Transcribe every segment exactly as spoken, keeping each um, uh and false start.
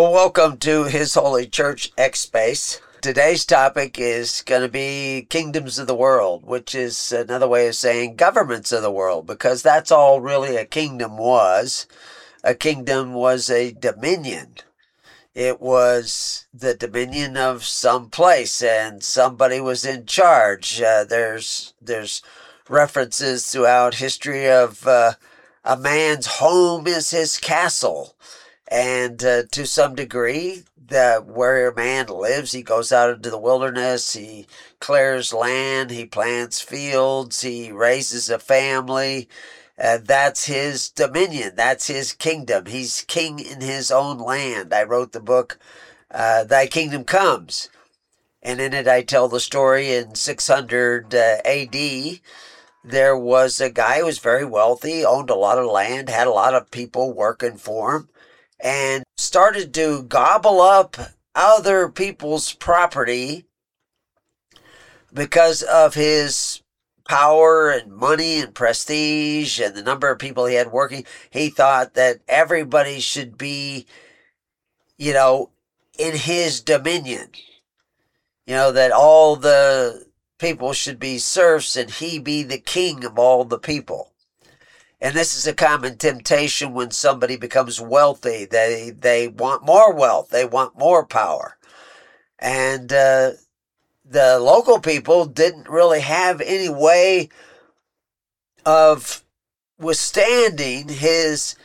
Well, welcome to His Holy Church X Space. Today's topic is going to be kingdoms of the world, which is another way of saying governments of the world, because that's all really a kingdom was. A kingdom was a dominion. It was the dominion of some place, and somebody was in charge. Uh, there's there's references throughout history of uh, a man's home is his castle. And uh, to some degree, the, where a man lives, he goes out into the wilderness, he clears land, he plants fields, he raises a family. Uh, that's his dominion. That's his kingdom. He's king in his own land. I wrote the book, uh, Thy Kingdom Comes. And in it, I tell the story in six hundred uh, A D, there was a guy who was very wealthy, owned a lot of land, had a lot of people working for him, and started to gobble up other people's property because of his power and money and prestige and the number of people he had working. He thought that everybody should be, you know, in his dominion. You know, that all the people should be serfs and he be the king of all the people. And this is a common temptation when somebody becomes wealthy. They they want more wealth. They want more power. And uh, the local people didn't really have any way of withstanding his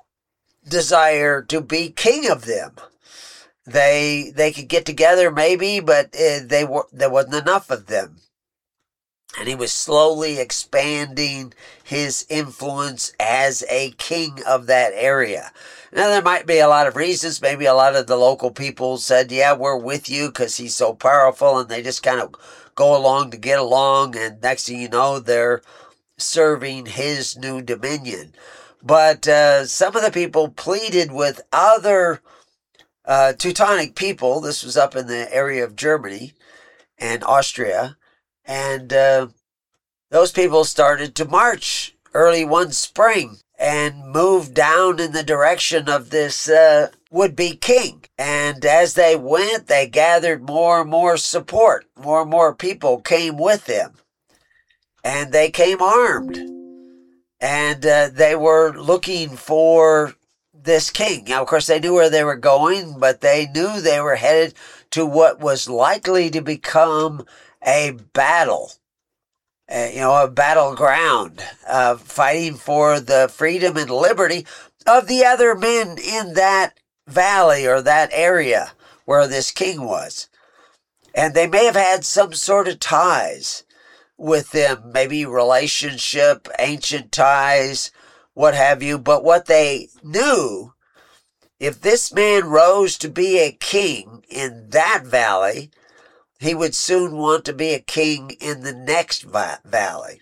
desire to be king of them. They they could get together maybe, but uh, they were there wasn't enough of them. And he was slowly expanding his influence as a king of that area. Now, there might be a lot of reasons. Maybe a lot of the local people said, yeah, we're with you because he's so powerful. And they just kind of go along to get along. And next thing you know, they're serving his new dominion. But uh, some of the people pleaded with other uh, Teutonic people. This was up in the area of Germany and Austria. And uh, those people started to march early one spring and move down in the direction of this uh, would-be king. And as they went, they gathered more and more support. More and more people came with them. And they came armed. And uh, they were looking for this king. Now, of course, they knew where they were going, but they knew they were headed to what was likely to become a battle, uh, you know, a battleground, uh, fighting for the freedom and liberty of the other men in that valley or that area where this king was. And they may have had some sort of ties with them, maybe relationship, ancient ties, what have you. But what they knew, if this man rose to be a king in that valley, he would soon want to be a king in the next va- valley.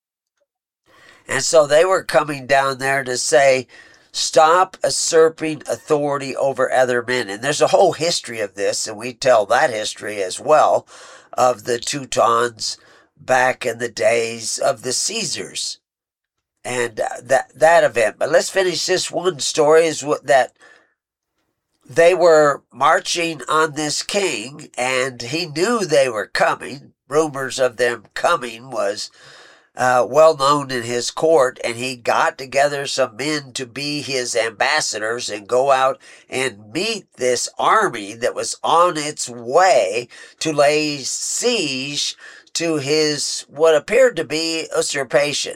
And so they were coming down there to say, stop usurping authority over other men. And there's a whole history of this, and we tell that history as well, of the Teutons back in the days of the Caesars and that, that event. But let's finish this one story is what that they were marching on this king, and he knew they were coming. Rumors of them coming was uh, well known in his court, and he got together some men to be his ambassadors and go out and meet this army that was on its way to lay siege to his what appeared to be usurpation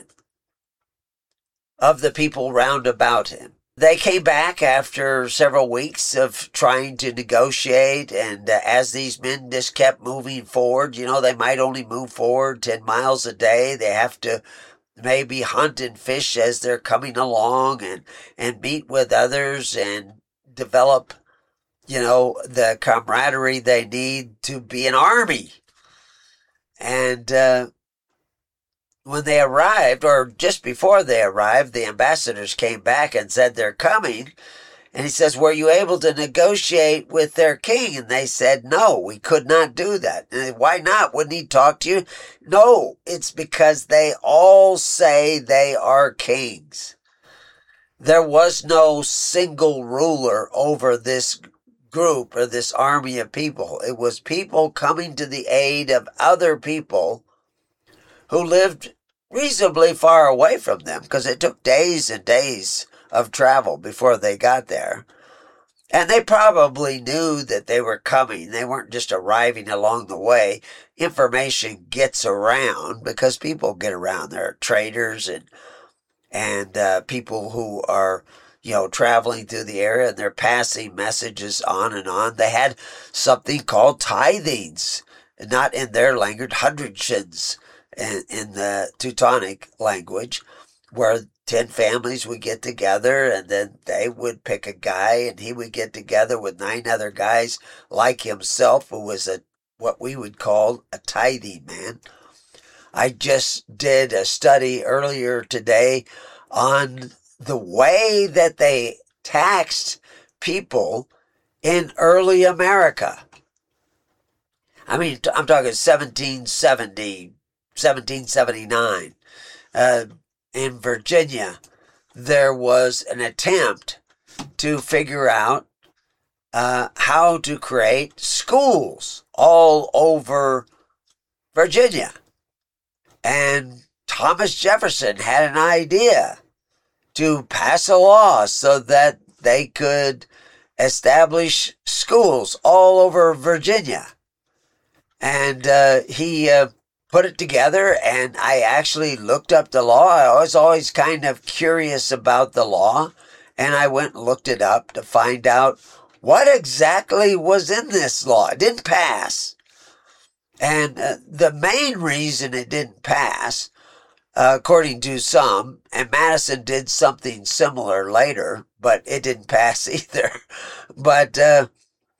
of the people round about him. They came back after several weeks of trying to negotiate, and uh, as these men just kept moving forward, you know, they might only move forward ten miles a day. They have to maybe hunt and fish as they're coming along and, and meet with others and develop, you know, the camaraderie they need to be an army. And uh, when they arrived, or just before they arrived, the ambassadors came back and said they're coming. And he says, were you able to negotiate with their king? And they said, no, we could not do that. And why not? Wouldn't he talk to you? No, it's because they all say they are kings. There was no single ruler over this group or this army of people. It was people coming to the aid of other people who lived reasonably far away from them, because it took days and days of travel before they got there. And they probably knew that they were coming. They weren't just arriving along the way. Information gets around because people get around. There are traders and and uh, people who are, you know, traveling through the area, and they're passing messages on and on. They had something called tithings, not in their language, hundredsheds in, in the Teutonic language, where ten families would get together, and then they would pick a guy, and he would get together with nine other guys like himself, who was a what we would call a tithing man. I just did a study earlier today on the way that they taxed people in early America. I mean, I'm talking seventeen seventy, seventeen seventy-nine. Uh, in Virginia, there was an attempt to figure out uh, how to create schools all over Virginia. And Thomas Jefferson had an idea to pass a law so that they could establish schools all over Virginia. And uh, he uh, put it together, and I actually looked up the law. I was always kind of curious about the law, and I went and looked it up to find out what exactly was in this law. It didn't pass. And uh, the main reason it didn't pass, uh, according to some, and Madison did something similar later, but it didn't pass either, but uh,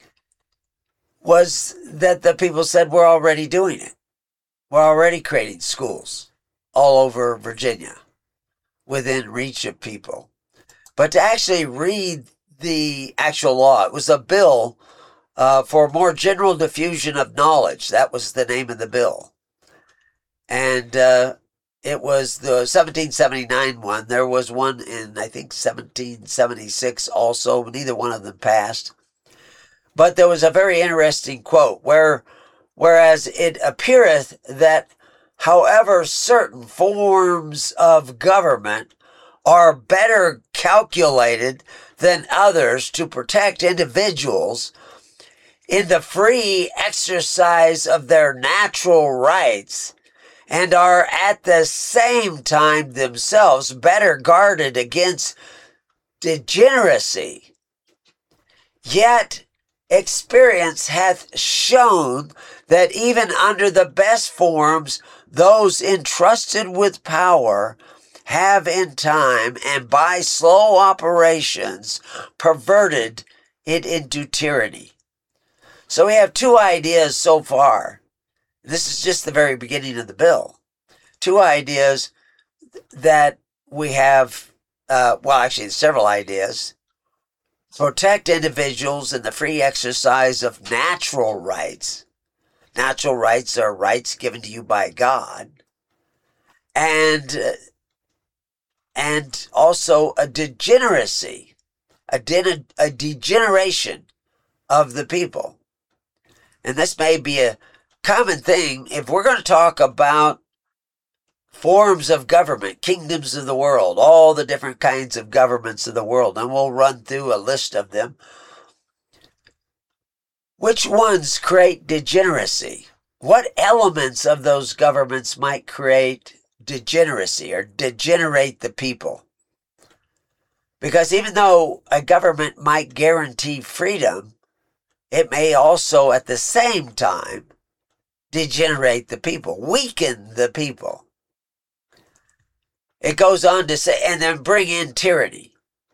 was that the people said, we're already doing it. We're already creating schools all over Virginia within reach of people. But to actually read the actual law, it was a bill Uh, for more general diffusion of knowledge. That was the name of the bill. And uh, it was the seventeen seventy-nine one. There was one in, I think, seventeen seventy-six also. Neither one of them passed. But there was a very interesting quote, where, whereas it appeareth that however certain forms of government are better calculated than others to protect individuals in the free exercise of their natural rights, and are at the same time themselves better guarded against degeneracy. Yet experience hath shown that even under the best forms, those entrusted with power have in time and by slow operations perverted it into tyranny. So we have two ideas so far. This is just the very beginning of the bill. Two ideas that we have, uh, well, actually several ideas. Protect individuals in the free exercise of natural rights. Natural rights are rights given to you by God. And, uh, and also a degeneracy, a, de- a degeneration of the people. And this may be a common thing if we're going to talk about forms of government, kingdoms of the world, all the different kinds of governments of the world, and we'll run through a list of them. Which ones create degeneracy? What elements of those governments might create degeneracy or degenerate the people? Because even though a government might guarantee freedom, it may also, at the same time, degenerate the people, weaken the people. It goes on to say, and then bring in tyranny.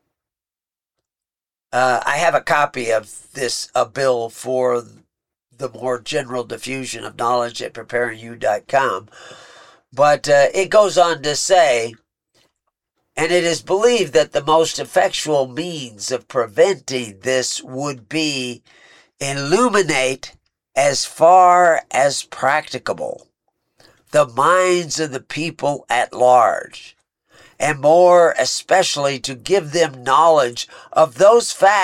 Uh, I have a copy of this, a bill for the more general diffusion of knowledge at preparing you dot com. But uh, it goes on to say, and it is believed that the most effectual means of preventing this would be illuminate as far as practicable the minds of the people at large, and more especially to give them knowledge of those facts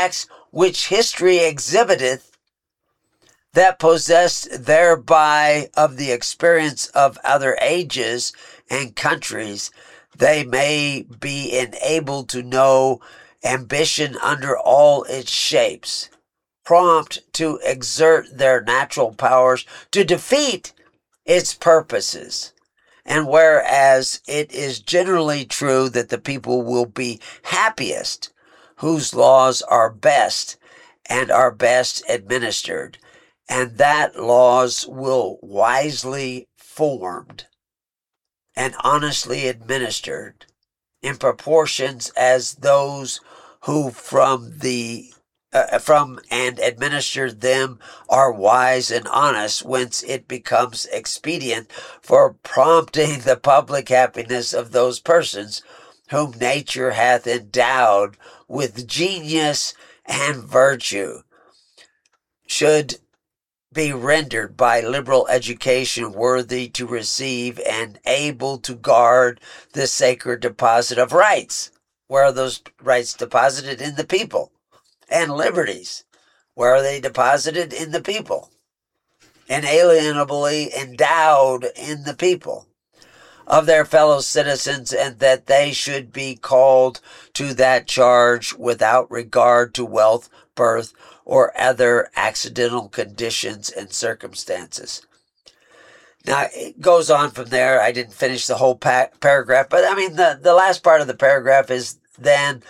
which history exhibiteth, that possessed thereby of the experience of other ages and countries, they may be enabled to know ambition under all its shapes, prompt to exert their natural powers to defeat its purposes. And whereas it is generally true that the people will be happiest whose laws are best and are best administered, and that laws will wisely formed and honestly administered in proportions as those who from the uh, from and administer them are wise and honest, whence it becomes expedient for prompting the public happiness of those persons whom nature hath endowed with genius and virtue, should be rendered by liberal education worthy to receive and able to guard the sacred deposit of rights. Where are those rights deposited? In the people. And liberties. Where are they deposited? In the people. Inalienably endowed in the people of their fellow citizens, and that they should be called to that charge without regard to wealth, birth, or other accidental conditions and circumstances. Now, it goes on from there. I didn't finish the whole pa- paragraph, but I mean, the, the last part of the paragraph is then,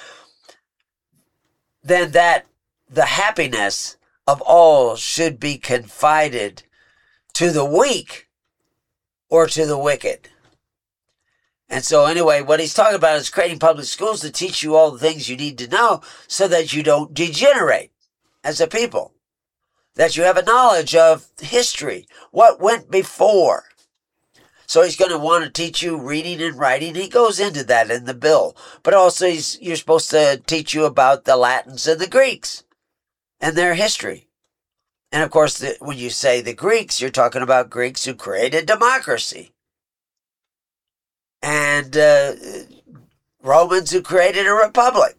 then that the happiness of all should be confided to the weak or to the wicked. And so anyway, what he's talking about is creating public schools to teach you all the things you need to know so that you don't degenerate as a people, that you have a knowledge of history, what went before. So he's going to want to teach you reading and writing. He goes into that in the bill. But also he's, you're supposed to teach you about the Latins and the Greeks and their history. And of course, the, when you say the Greeks, you're talking about Greeks who created democracy. And uh, Romans who created a republic.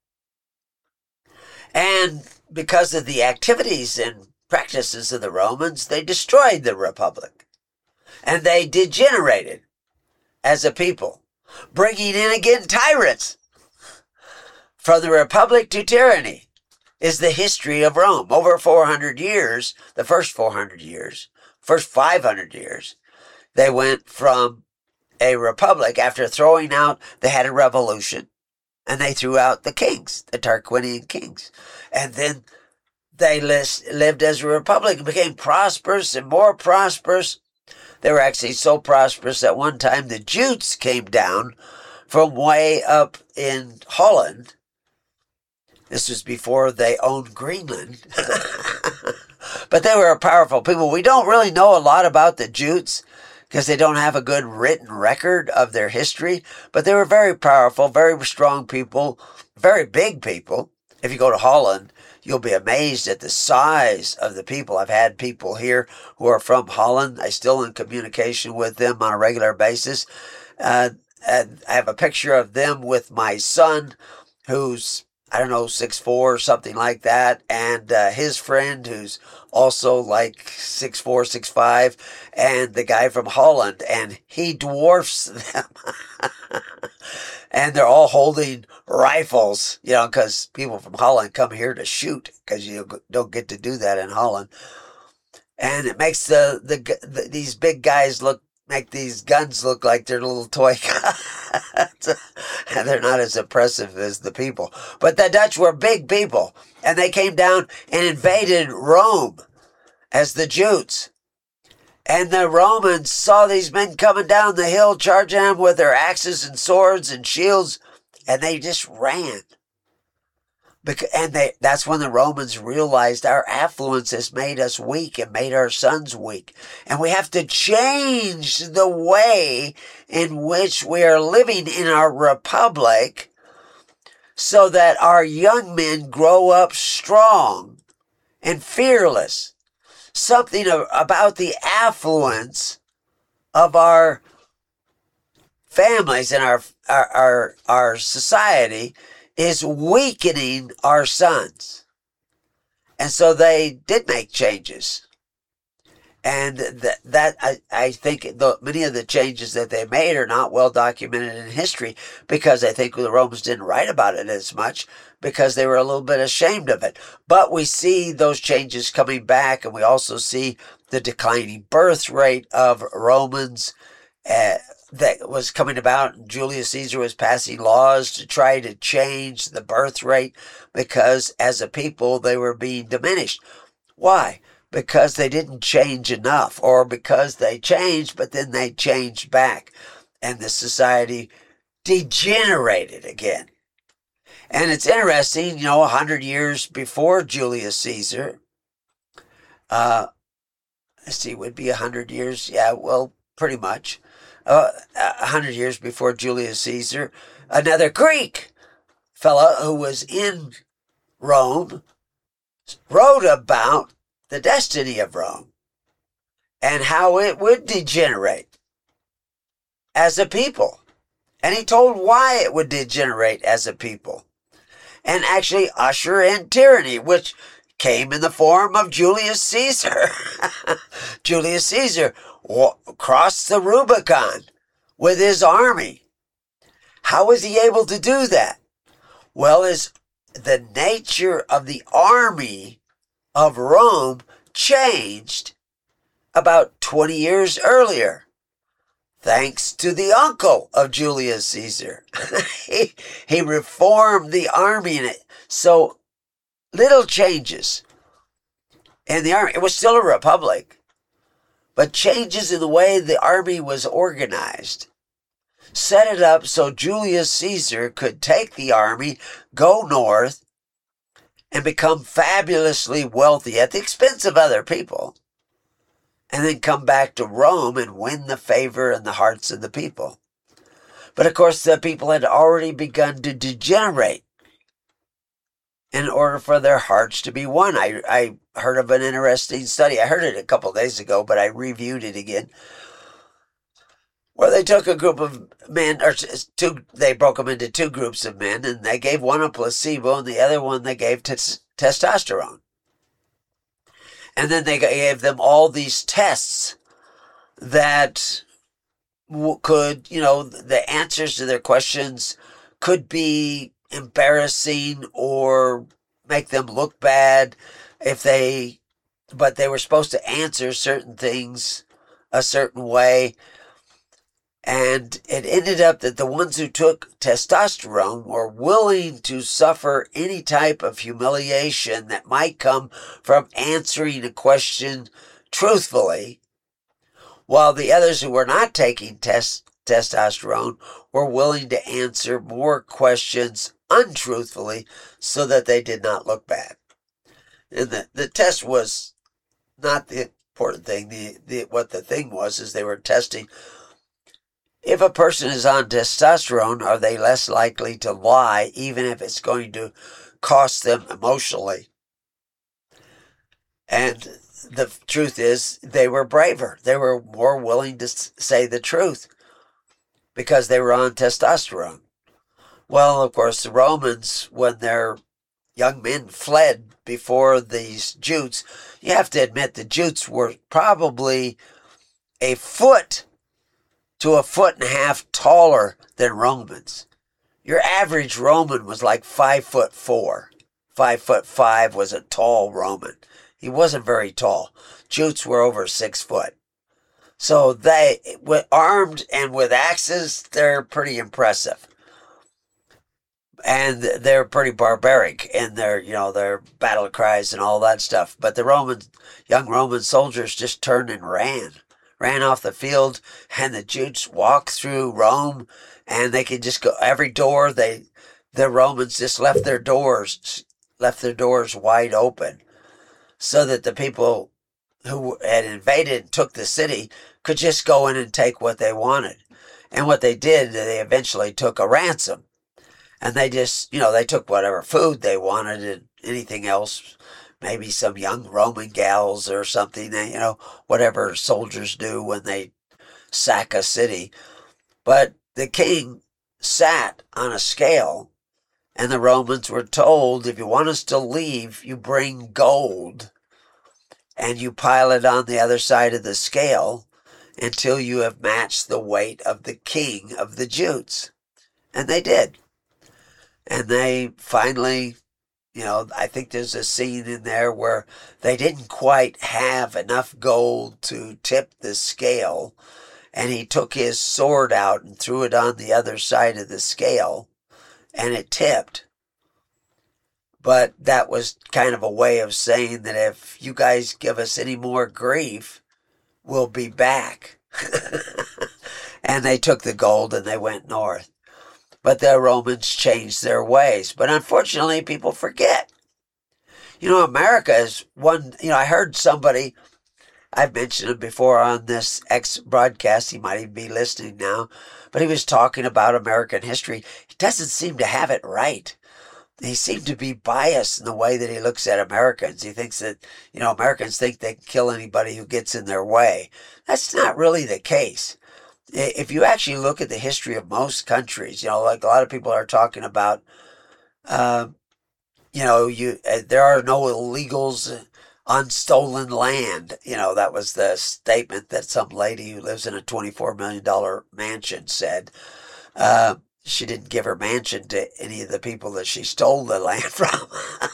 And because of the activities and practices of the Romans, they destroyed the republic. And they degenerated as a people, bringing in again tyrants. From the republic to tyranny is the history of Rome. Over four hundred years, the first four hundred years, first five hundred years, they went from a republic. After throwing out, they had a revolution, and they threw out the kings, the Tarquinian kings. And then they lived as a republic and became prosperous and more prosperous. They were actually so prosperous that one time the Jutes came down from way up in Holland. This was before they owned Greenland. But they were a powerful people. We don't really know a lot about the Jutes because they don't have a good written record of their history. But they were very powerful, very strong people, very big people. If you go to Holland, you'll be amazed at the size of the people. I've had people here who are from Holland. I'm still in communication with them on a regular basis. Uh, and I have a picture of them with my son, who's, I don't know, six foot four or something like that, and uh, his friend who's also like six foot four, six foot five, and the guy from Holland, and he dwarfs them. And they're all holding rifles, you know, because people from Holland come here to shoot, because you don't get to do that in Holland. And it makes the, the, the these big guys look, make these guns look like they're little toy guns. And they're not as impressive as the people. But the Dutch were big people, and they came down and invaded Rome as the Jutes. And the Romans saw these men coming down the hill, charging them with their axes and swords and shields, and they just ran. And they, that's when the Romans realized our affluence has made us weak and made our sons weak. And we have to change the way in which we are living in our republic so that our young men grow up strong and fearless. Something about the affluence of our families and our, our, our, our society is weakening our sons. And so they did make changes. And that, that I, I think the, many of the changes that they made are not well documented in history, because I think the Romans didn't write about it as much because they were a little bit ashamed of it. But we see those changes coming back, and we also see the declining birth rate of Romans uh, that was coming about. Julius Caesar was passing laws to try to change the birth rate because as a people they were being diminished. Why? Because they didn't change enough, or because they changed, but then they changed back, and the society degenerated again. And it's interesting, you know, a hundred years before Julius Caesar, uh, let's see, it would be a hundred years, yeah, well, pretty much, uh, a hundred years before Julius Caesar, another Greek fella who was in Rome wrote about the destiny of Rome and how it would degenerate as a people. And he told why it would degenerate as a people and actually usher in tyranny, which came in the form of Julius Caesar. Julius Caesar crossed the Rubicon with his army. How was he able to do that? Well, is the nature of the army of Rome changed about twenty years earlier, thanks to the uncle of Julius Caesar. he, he reformed the army in it. So little changes in the army. It was still a republic, but changes in the way the army was organized set it up so Julius Caesar could take the army, go north, and become fabulously wealthy at the expense of other people, and then come back to Rome and win the favor and the hearts of the people. But of course, the people had already begun to degenerate in order for their hearts to be won. I, I heard of an interesting study. I heard it a couple of days ago, but I reviewed it again, where they took a group of men, or two, they broke them into two groups of men, and they gave one a placebo, and the other one they gave t- testosterone. And then they gave them all these tests that w- could, you know, the answers to their questions could be embarrassing or make them look bad if they, but they were supposed to answer certain things a certain way. And it ended up that the ones who took testosterone were willing to suffer any type of humiliation that might come from answering a question truthfully, while the others who were not taking test, testosterone were willing to answer more questions untruthfully so that they did not look bad. And the, the test was not the important thing. The, the what the thing was is they were testing, if a person is on testosterone, are they less likely to lie, even if it's going to cost them emotionally? And the truth is, they were braver. They were more willing to say the truth because they were on testosterone. Well, of course, the Romans, when their young men fled before these Jutes, you have to admit the Jutes were probably a foot to a foot and a half taller than Romans. Your average Roman was like five foot four. Five foot five was a tall Roman. He wasn't very tall. Jutes were over six foot. So they, with armed and with axes, they're pretty impressive. And they're pretty barbaric in their, you know, their battle cries and all that stuff. But the Roman, young Roman soldiers just turned and ran. ran off the field, and the Jutes walked through Rome, and they could just go every door. They, the Romans just left their doors, left their doors wide open, so that the people who had invaded and took the city could just go in and take what they wanted. And what they did, they eventually took a ransom, and they just, you know, they took whatever food they wanted and anything else. Maybe some young Roman gals or something, you know, whatever soldiers do when they sack a city. But the king sat on a scale And the Romans were told, if you want us to leave, you bring gold and you pile it on the other side of the scale until you have matched the weight of the king of the Jews. And they did. And they finally, you know, I think there's a scene in there where they didn't quite have enough gold to tip the scale. And he took his sword out and threw it on the other side of the scale. And it tipped. But that was kind of a way of saying that if you guys give us any more grief, we'll be back. And they took the gold and they went north. But the Romans changed their ways. But unfortunately, people forget. You know, America is one, you know, I heard somebody, I've mentioned it before on this X broadcast, he might even be listening now, but he was talking about American history. He doesn't seem to have it right. He seemed to be biased in the way that he looks at Americans. He thinks that, you know, Americans think they can kill anybody who gets in their way. That's not really the case. If you actually look at the history of most countries, you know, like a lot of people are talking about, uh, you know, you uh, there are no illegals on stolen land. You know, that was the statement that some lady who lives in a twenty-four million dollars mansion said. Uh, She didn't give her mansion to any of the people that she stole the land from.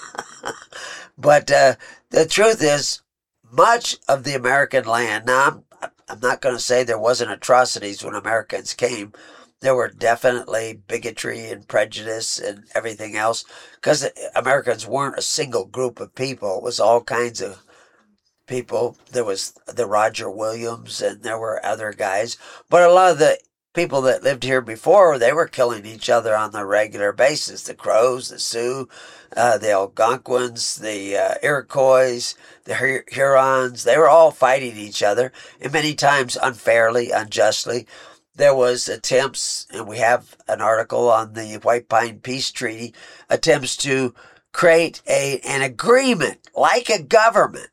But uh, the truth is, much of the American land, now I'm, I'm not going to say there wasn't atrocities when Americans came. There were definitely bigotry and prejudice and everything else, because Americans weren't a single group of people. It was all kinds of people. There was the Roger Williams and there were other guys. But a lot of the people that lived here before, they were killing each other on a regular basis. The Crows, the Sioux, uh, the Algonquins, the uh, Iroquois, the Hurons, they were all fighting each other, and many times unfairly, unjustly. There was attempts, and we have an article on the White Pine Peace Treaty, attempts to create a an agreement, like a government,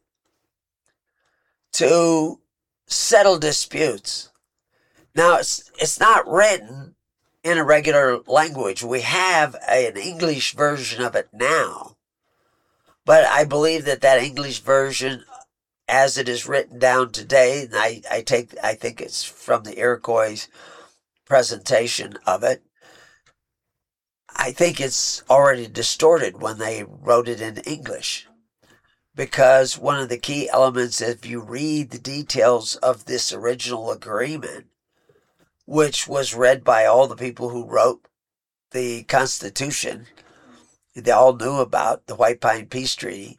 to settle disputes. Now, it's, it's not written in a regular language. We have a, an English version of it now. But I believe that that English version, as it is written down today, and I, I, take, I think it's from the Iroquois presentation of it, I think it's already distorted when they wrote it in English. Because one of the key elements, if you read the details of this original agreement, which was read by all the people who wrote the Constitution. They all knew about the White Pine Peace Treaty.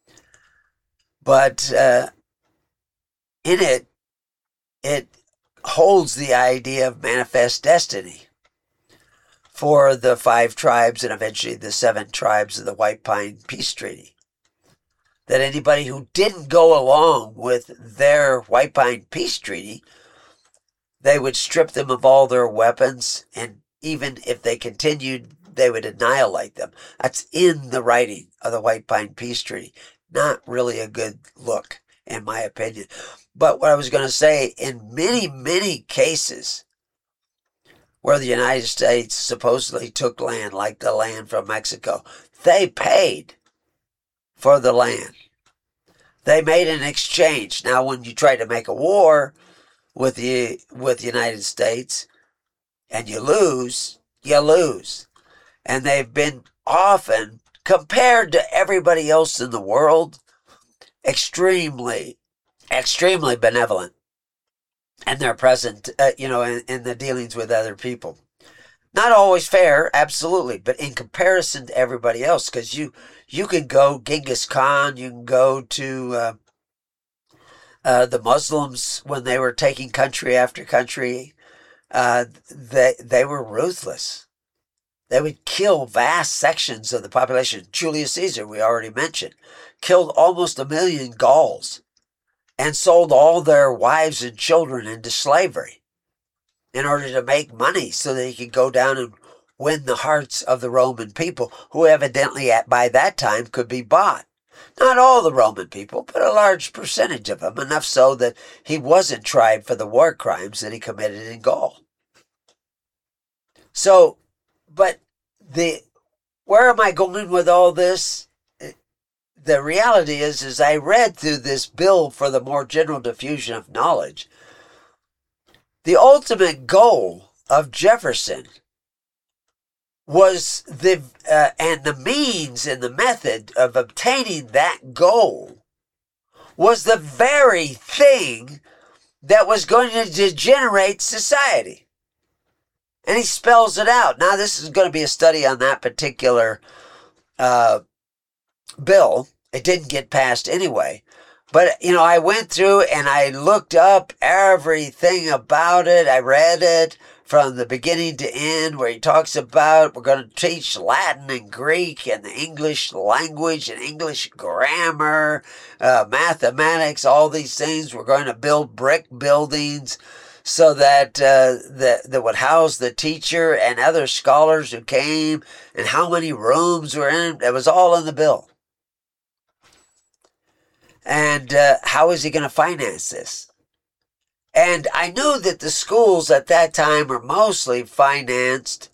But uh, in it, it holds the idea of manifest destiny for the five tribes and eventually the seven tribes of the White Pine Peace Treaty. That anybody who didn't go along with their White Pine Peace Treaty, they would strip them of all their weapons, and even if they continued, they would annihilate them. That's in the writing of the White Pine Peace Treaty. Not really a good look, in my opinion. But what I was going to say, in many, many cases where the United States supposedly took land, like the land from Mexico, they paid for the land. They made an exchange. Now, when you try to make a war with the with the United States and you lose, you lose. And they've been often, compared to everybody else in the world, extremely, extremely benevolent in their present, uh, you know, in, in the dealings with other people. Not always fair, absolutely, but in comparison to everybody else, because you you can go Genghis Khan, you can go to uh, uh, the Muslims when they were taking country after country. Uh, they they were ruthless. They would kill vast sections of the population. Julius Caesar, we already mentioned, killed almost a million Gauls and sold all their wives and children into slavery in order to make money so that he could go down and win the hearts of the Roman people, who evidently at by that time could be bought. Not all the Roman people, but a large percentage of them, enough so that he wasn't tried for the war crimes that he committed in Gaul. So, but the where am I going with all this? The reality is, is I read through this bill for the more general diffusion of knowledge. The ultimate goal of Jefferson was the, uh, and the means and the method of obtaining that goal was the very thing that was going to degenerate society. And he spells it out. Now, this is going to be a study on that particular uh, bill. It didn't get passed anyway. But, you know, I went through and I looked up everything about it. I read it from the beginning to end, where he talks about we're going to teach Latin and Greek and the English language and English grammar, uh, mathematics, all these things. We're going to build brick buildings so that uh, that, that would house the teacher and other scholars who came, and how many rooms were in it. It was all in the bill. And uh, how is he going to finance this? And I knew that the schools at that time were mostly financed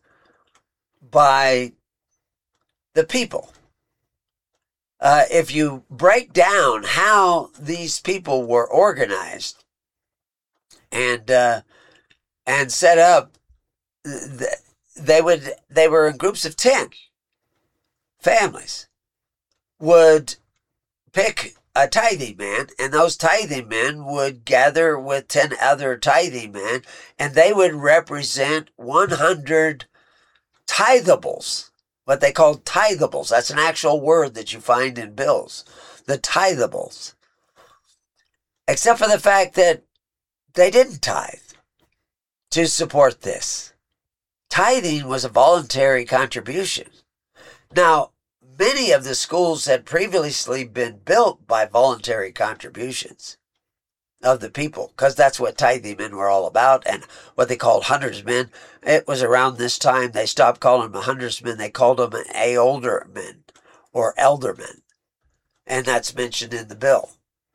by the people. Uh, if you break down how these people were organized and uh, and set up, they would they were in groups of ten families. Would pick a tithing man, and those tithing men would gather with ten other tithing men, and they would represent one hundred tithables, what they called tithables. That's an actual word that you find in bills, the tithables. Except for the fact that they didn't tithe to support this. Tithing was a voluntary contribution. Now, many of the schools had previously been built by voluntary contributions of the people, because that's what tithing men were all about, and what they called huntersmen. It was around this time they stopped calling them huntersmen. They called them aldermen or eldermen, and that's mentioned in the bill,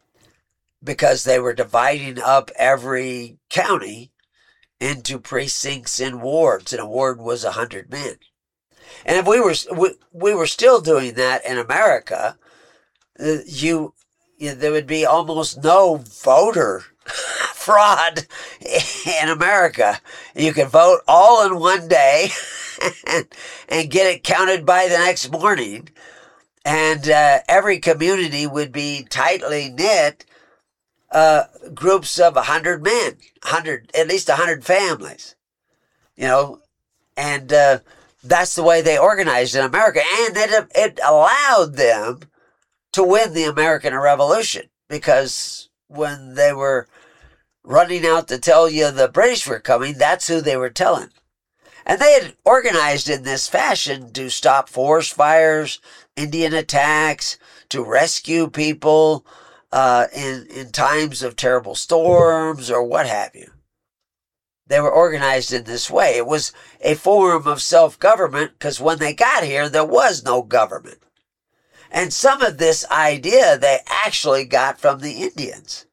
because they were dividing up every county into precincts and wards, and a ward was a hundred men. And if we were we, we were still doing that in America, uh, you, you there would be almost no voter fraud in America. You could vote all in one day and, and get it counted by the next morning. And uh, every community would be tightly knit, uh, groups of one hundred men, one hundred, at least one hundred families, you know, and uh, that's the way they organized in America. And it, it allowed them to win the American Revolution, because when they were running out to tell you the British were coming, that's who they were telling. And they had organized in this fashion to stop forest fires, Indian attacks, to rescue people uh, in, in times of terrible storms or what have you. They were organized in this way. It was a form of self-government, because when they got here, there was no government. And some of this idea they actually got from the Indians,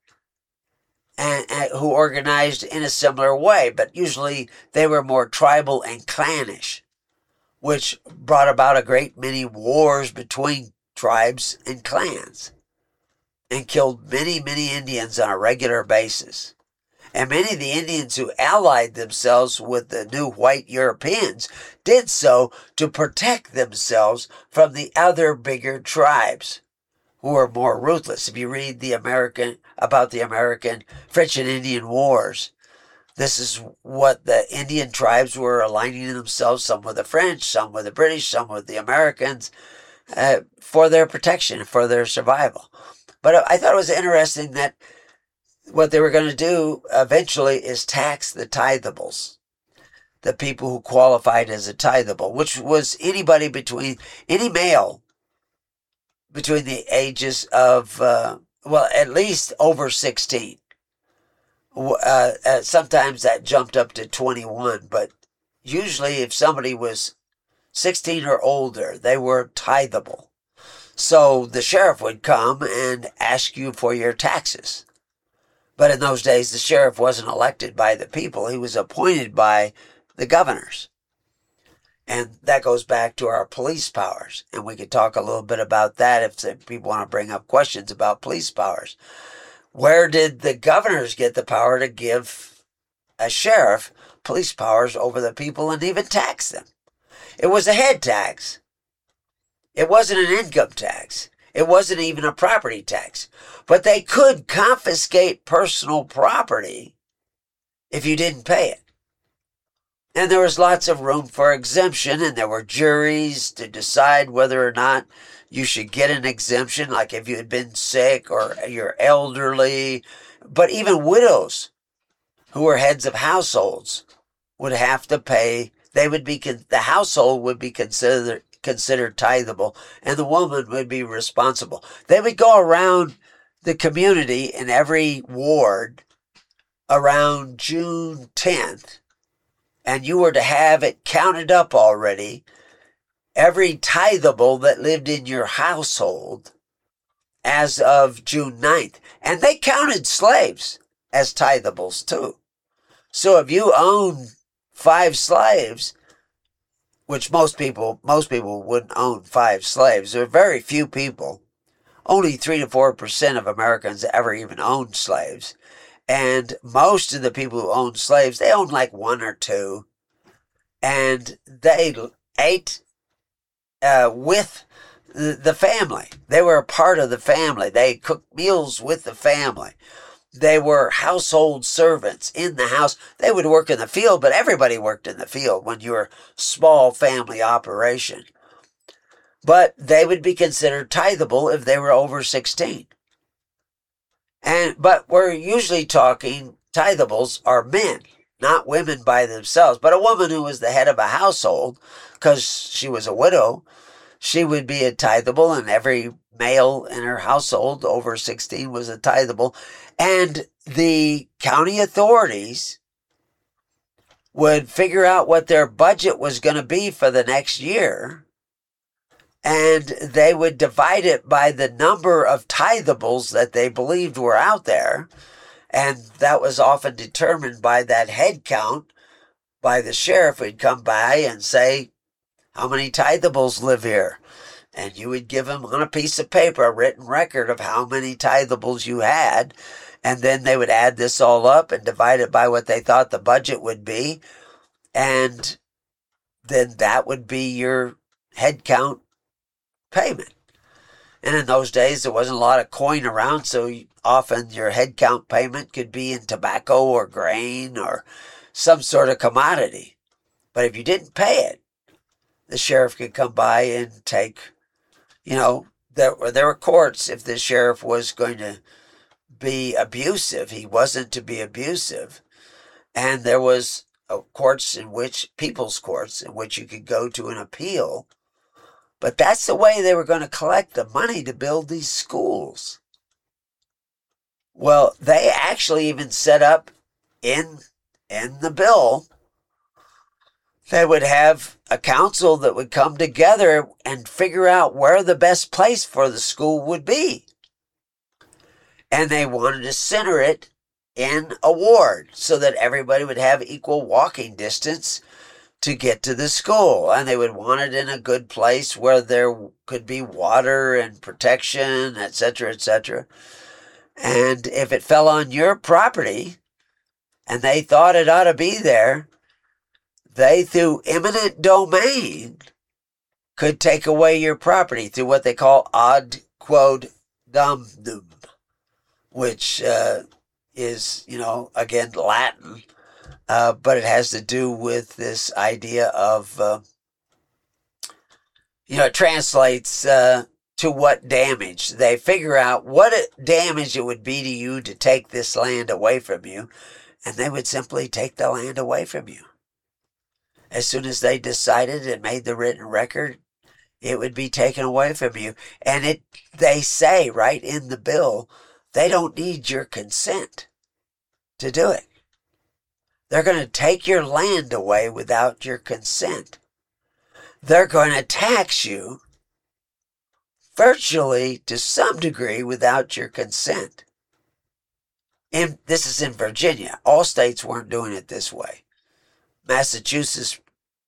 and, and who organized in a similar way, but usually they were more tribal and clannish, which brought about a great many wars between tribes and clans, and killed many, many Indians on a regular basis. And many of the Indians who allied themselves with the new white Europeans did so to protect themselves from the other bigger tribes who were more ruthless. If you read the American about the American French and Indian Wars, this is what the Indian tribes were aligning themselves, some with the French, some with the British, some with the Americans, uh, for their protection, for their survival. But I thought it was interesting that what they were going to do eventually is tax the tithables, the people who qualified as a tithable, which was anybody between, any male between the ages of, uh, well, at least over sixteen. Uh, uh, sometimes that jumped up to twenty-one, but usually if somebody was sixteen or older, they were tithable. So the sheriff would come and ask you for your taxes. But in those days, the sheriff wasn't elected by the people. He was appointed by the governors. And that goes back to our police powers. And we could talk a little bit about that if people want to bring up questions about police powers. Where did the governors get the power to give a sheriff police powers over the people and even tax them? It was a head tax. It wasn't an income tax. It wasn't even a property tax. But they could confiscate personal property if you didn't pay it. And there was lots of room for exemption, and there were juries to decide whether or not you should get an exemption, like if you had been sick or you're elderly. But even widows who were heads of households would have to pay. They would be, the household would be considered considered tithable, and the woman would be responsible. They would go around the community in every ward around June tenth, and you were to have it counted up already, every tithable that lived in your household as of June ninth. And they counted slaves as tithables too. So if you own five slaves, which most people, most people wouldn't own five slaves. There are very few people. Only three to four percent of Americans ever even owned slaves. And most of the people who owned slaves, they owned like one or two. And they ate uh, with the, the family. They were a part of the family. They cooked meals with the family. They were household servants in the house. They would work in the field, but everybody worked in the field when you were a small family operation. But they would be considered tithable if they were over sixteen. And but we're usually talking tithables are men, not women by themselves. But a woman who was the head of a household, because she was a widow, she would be a tithable, and every male in her household over sixteen was a tithable. And the county authorities would figure out what their budget was going to be for the next year, and they would divide it by the number of tithables that they believed were out there. And that was often determined by that head count, by the sheriff who'd come by and say, how many tithables live here? And you would give them on a piece of paper a written record of how many tithables you had. And then they would add this all up and divide it by what they thought the budget would be. And then that would be your head count payment. And in those days, there wasn't a lot of coin around, so often your head count payment could be in tobacco or grain or some sort of commodity. But if you didn't pay it, the sheriff could come by and take, you know, there were, there were courts if the sheriff was going to be abusive. He wasn't to be abusive. And there was uh, courts in which, people's courts, in which you could go to an appeal. But that's the way they were going to collect the money to build these schools. Well, they actually even set up in, in the bill, they would have a council that would come together and figure out where the best place for the school would be. And they wanted to center it in a ward so that everybody would have equal walking distance to get to the school. And they would want it in a good place where there could be water and protection, et cetera, et cetera. And if it fell on your property and they thought it ought to be there, they, through eminent domain, could take away your property through what they call ad quod damnum, which uh, is, you know, again, Latin. Uh, but it has to do with this idea of, uh, you know, it translates uh, to what damage. They figure out what it, damage it would be to you to take this land away from you, and they would simply take the land away from you. As soon as they decided and made the written record, it would be taken away from you. And it, they say right in the bill, they don't need your consent to do it. They're going to take your land away without your consent. They're going to tax you virtually to some degree without your consent. And this is in Virginia. All states weren't doing it this way. Massachusetts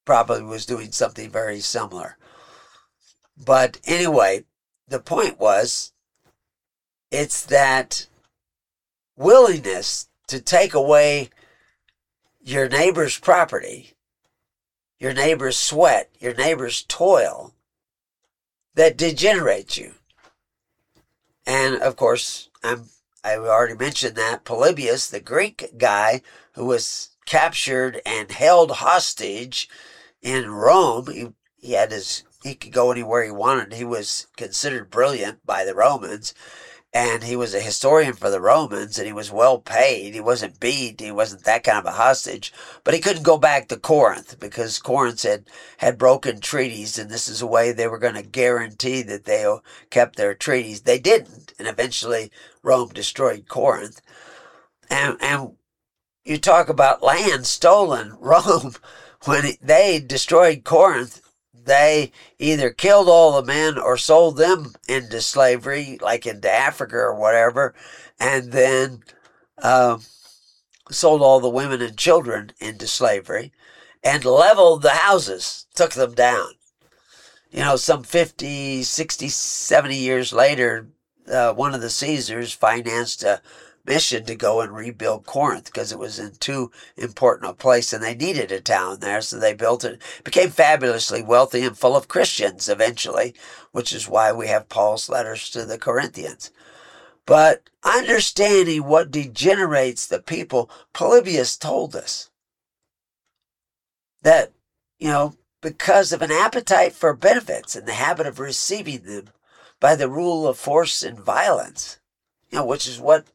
probably was doing something very similar. But anyway, the point was, it's that willingness to take away your neighbor's property, your neighbor's sweat, your neighbor's toil, that degenerates you. And of course, I'm, I already mentioned that Polybius, the Greek guy who was captured and held hostage in Rome, he, he had his, he could go anywhere he wanted. He was considered brilliant by the Romans, and he was a historian for the Romans, and he was well paid. He wasn't beat. He wasn't that kind of a hostage. But he couldn't go back to Corinth because Corinth had, had broken treaties, and this is a way they were going to guarantee that they kept their treaties. They didn't, and eventually Rome destroyed Corinth. And, and you talk about land stolen. Rome, when they destroyed Corinth, they either killed all the men or sold them into slavery, like into Africa or whatever, and then um, sold all the women and children into slavery and leveled the houses, took them down. You know, some fifty, sixty, seventy years later, uh, one of the Caesars financed a mission to go and rebuild Corinth because it was in too important a place and they needed a town there, so they built it. It became fabulously wealthy and full of Christians eventually, which is why we have Paul's letters to the Corinthians. But understanding what degenerates the people, Polybius told us that, you know, because of an appetite for benefits and the habit of receiving them by the rule of force and violence, you know, which is what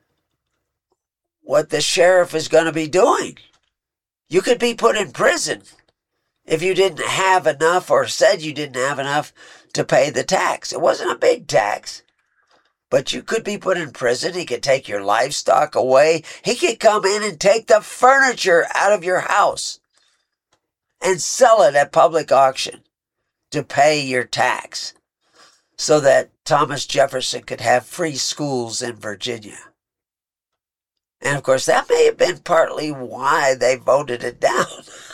what the sheriff is going to be doing. You could be put in prison if you didn't have enough or said you didn't have enough to pay the tax. It wasn't a big tax, but you could be put in prison. He could take your livestock away. He could come in and take the furniture out of your house and sell it at public auction to pay your tax so that Thomas Jefferson could have free schools in Virginia. And of course, that may have been partly why they voted it down.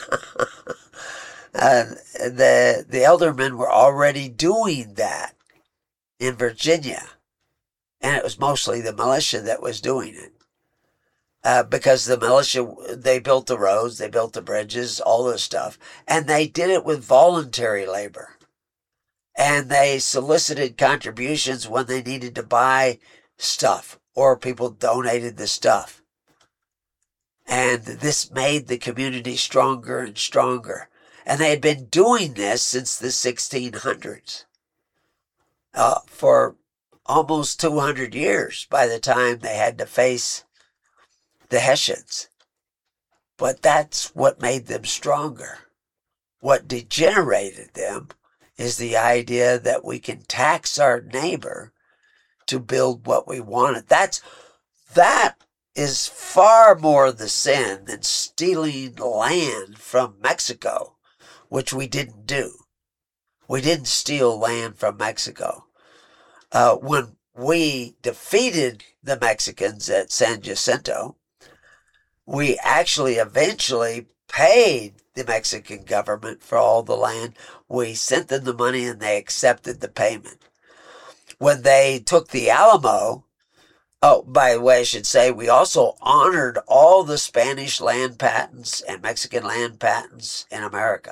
uh, the, the aldermen were already doing that in Virginia. And it was mostly the militia that was doing it. Uh, because the militia, they built the roads, they built the bridges, all this stuff. And they did it with voluntary labor. And they solicited contributions when they needed to buy stuff, or people donated the stuff. And this made the community stronger and stronger. And they had been doing this since the sixteen hundreds. Uh, for almost two hundred years by the time they had to face the Hessians. But that's what made them stronger. What degenerated them is the idea that we can tax our neighbor to build what we wanted. That's, that is far more the sin than stealing land from Mexico, which we didn't do. We didn't steal land from Mexico. Uh, when we defeated the Mexicans at San Jacinto, we actually eventually paid the Mexican government for all the land. We sent them the money and they accepted the payment. When they took the Alamo, oh, by the way, I should say, we also honored all the Spanish land patents and Mexican land patents in America.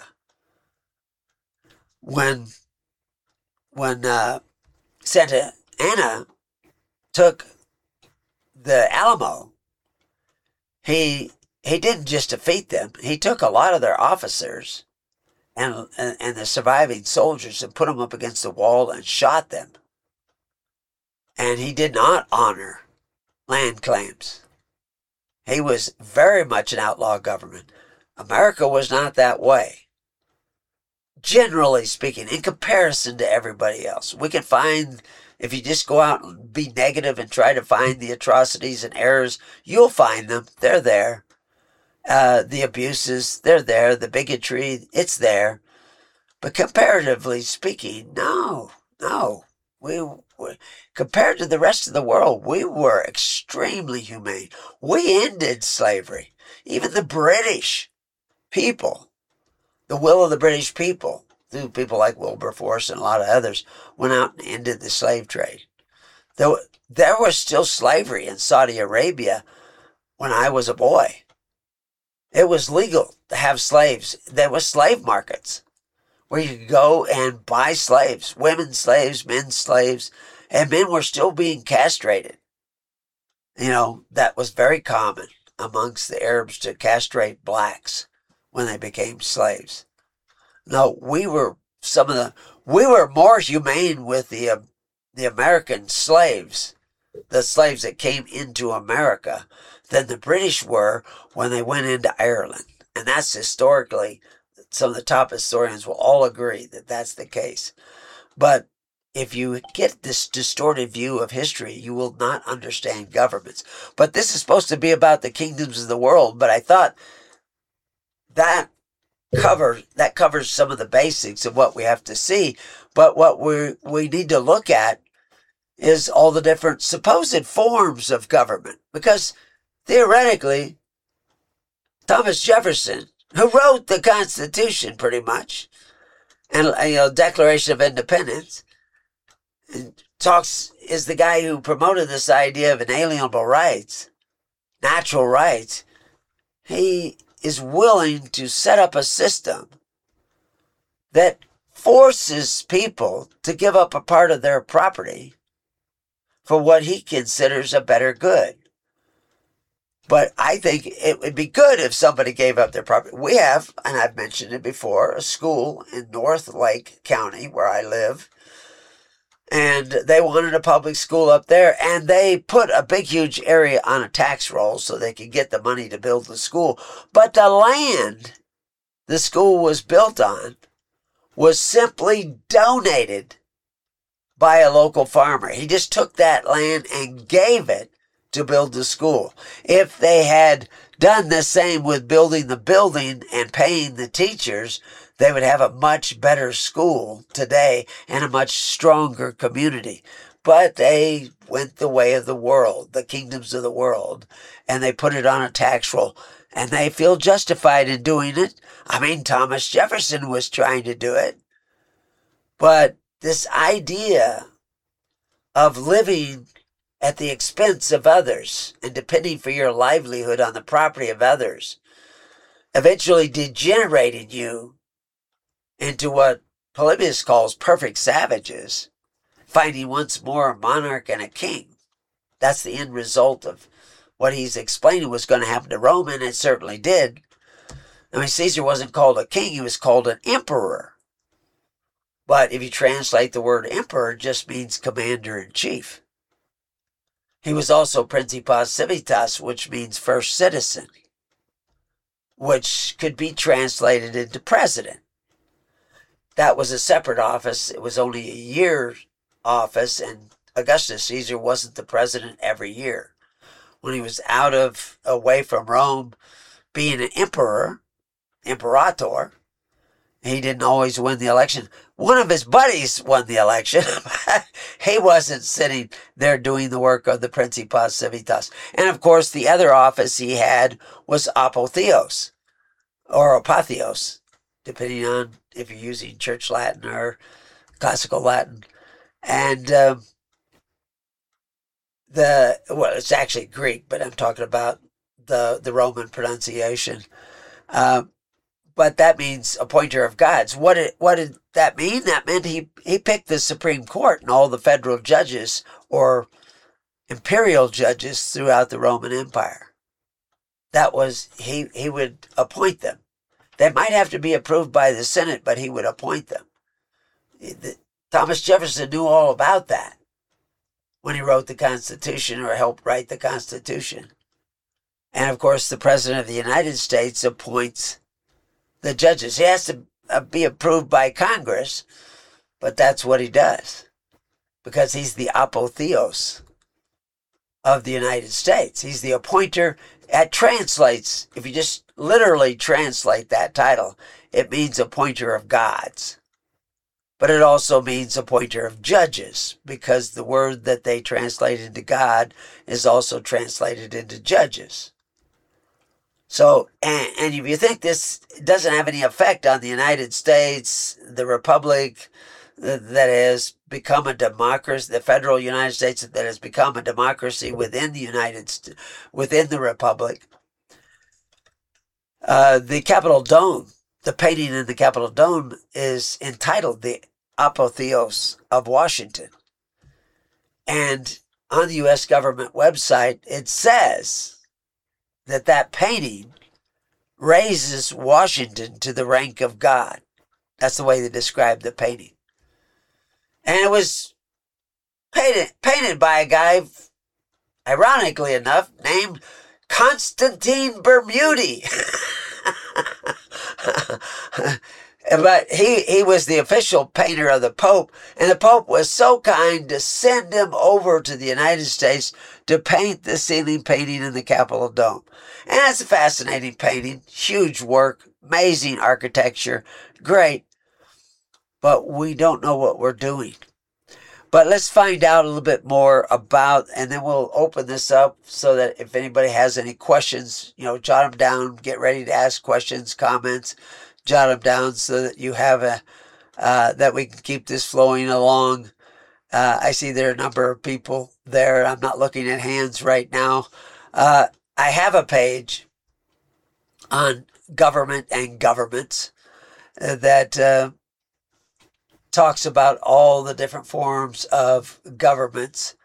When, when uh, Santa Anna took the Alamo, he he didn't just defeat them. He took a lot of their officers and, and, and the surviving soldiers and put them up against the wall and shot them. And he did not honor land claims. He was very much an outlaw government. America was not that way. Generally speaking, in comparison to everybody else, we can find, if you just go out and be negative and try to find the atrocities and errors, you'll find them. They're there. Uh, the abuses, they're there. The bigotry, it's there. But comparatively speaking, no, no. We, we compared to the rest of the world, we were extremely humane. We ended slavery. Even the British people The will of the British people, through people like Wilberforce and a lot of others, went out and ended the slave trade. There, there was still slavery in Saudi Arabia when I was a boy. It was legal to have slaves. There were slave markets where you could go and buy slaves, women's slaves, men's slaves, and men were still being castrated. You know, that was very common amongst the Arabs to castrate blacks when they became slaves. No, we were some of the, we were more humane with the, uh, the American slaves, the slaves that came into America, than the British were when they went into Ireland. And that's historically, some of the top historians will all agree that that's the case. But if you get this distorted view of history, you will not understand governments. But this is supposed to be about the kingdoms of the world, but I thought that covers that covers some of the basics of what we have to see. But what we we need to look at is all the different supposed forms of government. Because theoretically, Thomas Jefferson, who wrote the Constitution pretty much, and you know, Declaration of Independence, talks is the guy who promoted this idea of inalienable rights, natural rights. He is willing to set up a system that forces people to give up a part of their property for what he considers a better good. But I think it would be good if somebody gave up their property. We have, and I've mentioned it before, a school in North Lake County where I live. And they wanted a public school up there, and they put a big, huge area on a tax roll so they could get the money to build the school. But the land the school was built on was simply donated by a local farmer. He just took that land and gave it to build the school. If they had done the same with building the building and paying the teachers, they would have a much better school today and a much stronger community. But they went the way of the world, the kingdoms of the world, and they put it on a tax roll. And they feel justified in doing it. I mean, Thomas Jefferson was trying to do it. But this idea of living at the expense of others and depending for your livelihood on the property of others eventually degenerated you into what Polybius calls perfect savages, finding once more a monarch and a king. That's the end result of what he's explaining was going to happen to Rome, and it certainly did. I mean, Caesar wasn't called a king, he was called an emperor. But if you translate the word emperor, it just means commander-in-chief. He was also Principes Civitas, which means first citizen, which could be translated into president. That was a separate office. It was only a year office, and Augustus Caesar wasn't the president every year. When he was out of, away from Rome, being an emperor, imperator, he didn't always win the election. One of his buddies won the election. He wasn't sitting there doing the work of the Principes Civitas. And of course, the other office he had was apotheos, or apotheos, depending on if you're using church Latin or classical Latin. And um, the, well, it's actually Greek, but I'm talking about the, the Roman pronunciation. Um, but that means appointer of gods. What did, what did that mean? That meant he, he picked the Supreme Court and all the federal judges or imperial judges throughout the Roman Empire. That was, he, he would appoint them. They might have to be approved by the Senate, but he would appoint them. The, Thomas Jefferson knew all about that when he wrote the Constitution or helped write the Constitution. And of course, the President of the United States appoints the judges. He has to be approved by Congress, but that's what he does because he's the apotheos of the United States. He's the appointer. It translates, if you just literally translate that title, it means appointer of gods. But it also means appointer of judges, because the word that they translate into God is also translated into judges. So, and, and if you think this doesn't have any effect on the United States, the Republic that has become a democracy, the federal United States that has become a democracy within the United States, within the Republic, uh, the Capitol Dome, the painting in the Capitol Dome is entitled The Apotheos of Washington. And on the U S government website, it says that that painting raises Washington to the rank of God. That's the way they describe the painting. And it was painted, painted by a guy, ironically enough, named Constantine Bermudi. But he, he was the official painter of the Pope, and the Pope was so kind to send him over to the United States to paint the ceiling painting in the Capitol Dome. And it's a fascinating painting, huge work, amazing architecture, great, but we don't know what we're doing. But let's find out a little bit more about, and then we'll open this up so that if anybody has any questions, you know, jot them down, get ready to ask questions, comments, jot them down so that you have a, uh, that we can keep this flowing along. Uh, I see there are a number of people there. I'm not looking at hands right now. Uh, I have a page on government and governments uh, that uh, talks about all the different forms of governments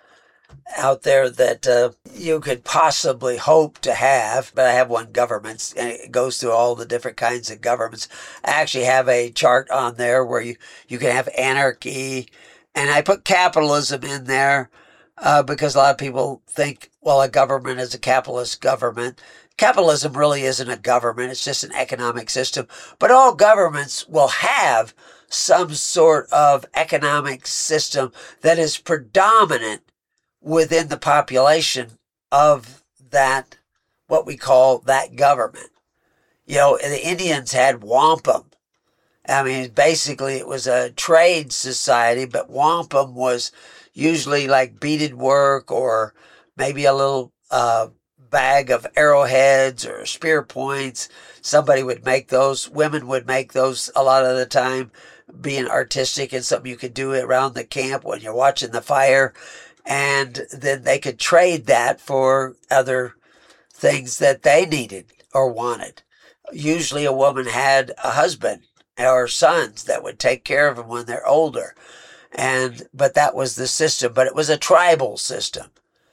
out there that uh, you could possibly hope to have. But I have one, governments, and it goes through all the different kinds of governments. I actually have a chart on there where you, you can have anarchy, and I put capitalism in there uh, because a lot of people think, well, a government is a capitalist government. Capitalism really isn't a government. It's just an economic system. But all governments will have some sort of economic system that is predominant within the population of that, what we call that government. You know, the Indians had wampum. I mean, basically it was a trade society, but wampum was usually like beaded work or maybe a little uh, bag of arrowheads or spear points. Somebody would make those. Women would make those a lot of the time, being artistic and something you could do around the camp when you're watching the fire. And then they could trade that for other things that they needed or wanted. Usually a woman had a husband or sons that would take care of them when they're older. And, but that was the system, but it was a tribal system.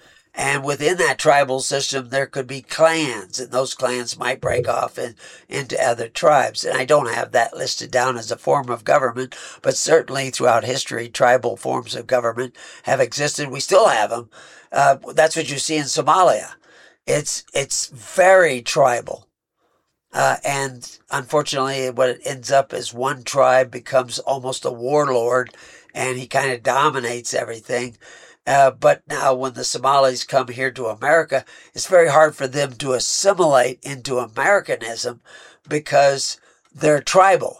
And within that tribal system, there could be clans, and those clans might break off in, into other tribes. And I don't have that listed down as a form of government, but certainly throughout history, tribal forms of government have existed. We still have them. Uh, that's what you see in Somalia. It's it's very tribal. Uh, and unfortunately, what it ends up is one tribe becomes almost a warlord, and he kind of dominates everything. Uh, but now when the Somalis come here to America, it's very hard for them to assimilate into Americanism because they're tribal.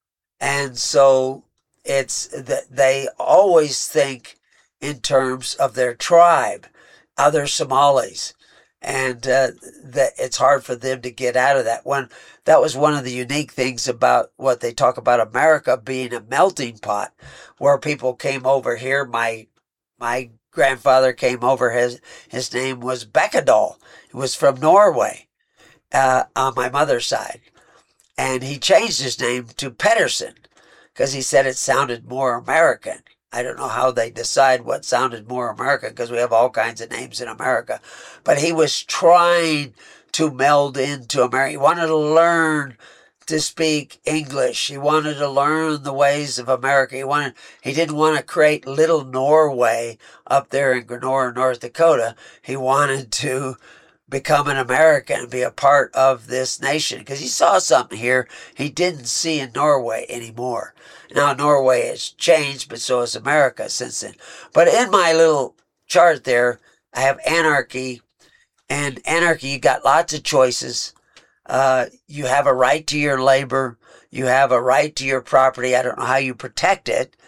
And so it's that they always think in terms of their tribe, other Somalis. And uh, that it's hard for them to get out of that. One, that was one of the unique things about what they talk about America being a melting pot, where people came over here. My My grandfather came over, his, his name was Bekkedal. He was from Norway uh, on my mother's side. And he changed his name to Pedersen because he said it sounded more American. I don't know how they decide what sounded more American because we have all kinds of names in America. But he was trying to meld into America. He wanted to learn to speak English. He wanted to learn the ways of America. He wanted, he didn't want to create little Norway up there in Grenora, North Dakota. He wanted to become an American and be a part of this nation because he saw something here he didn't see in Norway anymore. Now Norway has changed, but so has America since then. But in my little chart there, I have anarchy, and anarchy, you got lots of choices. Uh, you have a right to your labor. You have a right to your property. I don't know how you protect it,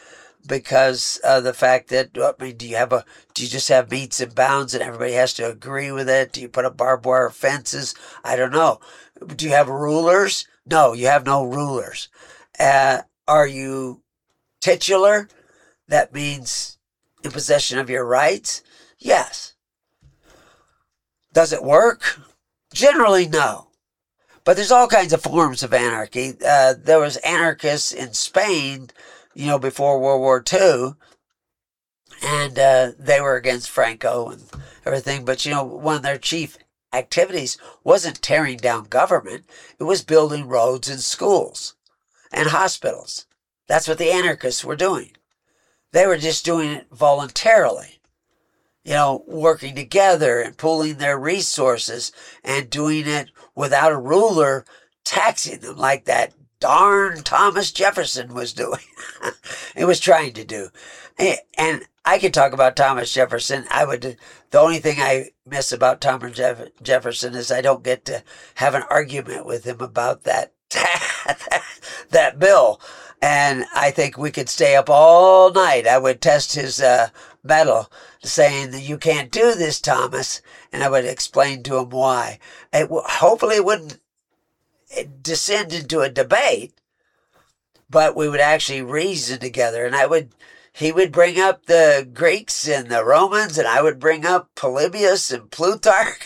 because of the fact that, I mean, do you have a, do you just have meets and bounds and everybody has to agree with it? Do you put up barbed wire fences? I don't know. Do you have rulers? No, you have no rulers. Uh, are you titular? That means in possession of your rights? Yes. Does it work? Generally, no. But there's all kinds of forms of anarchy. Uh, there was anarchists in Spain, you know, before World War Two, and uh, they were against Franco and everything. But, you know, one of their chief activities wasn't tearing down government. It was building roads and schools and hospitals. That's what the anarchists were doing. They were just doing it voluntarily. You know, working together and pooling their resources and doing it without a ruler taxing them like that darn Thomas Jefferson was doing. It was trying to do. And I could talk about Thomas Jefferson. I would, the only thing I miss about Thomas Jeff, Jefferson is I don't get to have an argument with him about that, that bill. And I think we could stay up all night. I would test his uh, mettle, saying that you can't do this, Thomas. And I would explain to him why. It w- hopefully it wouldn't descend into a debate, but we would actually reason together. And I would, he would bring up the Greeks and the Romans, and I would bring up Polybius and Plutarch.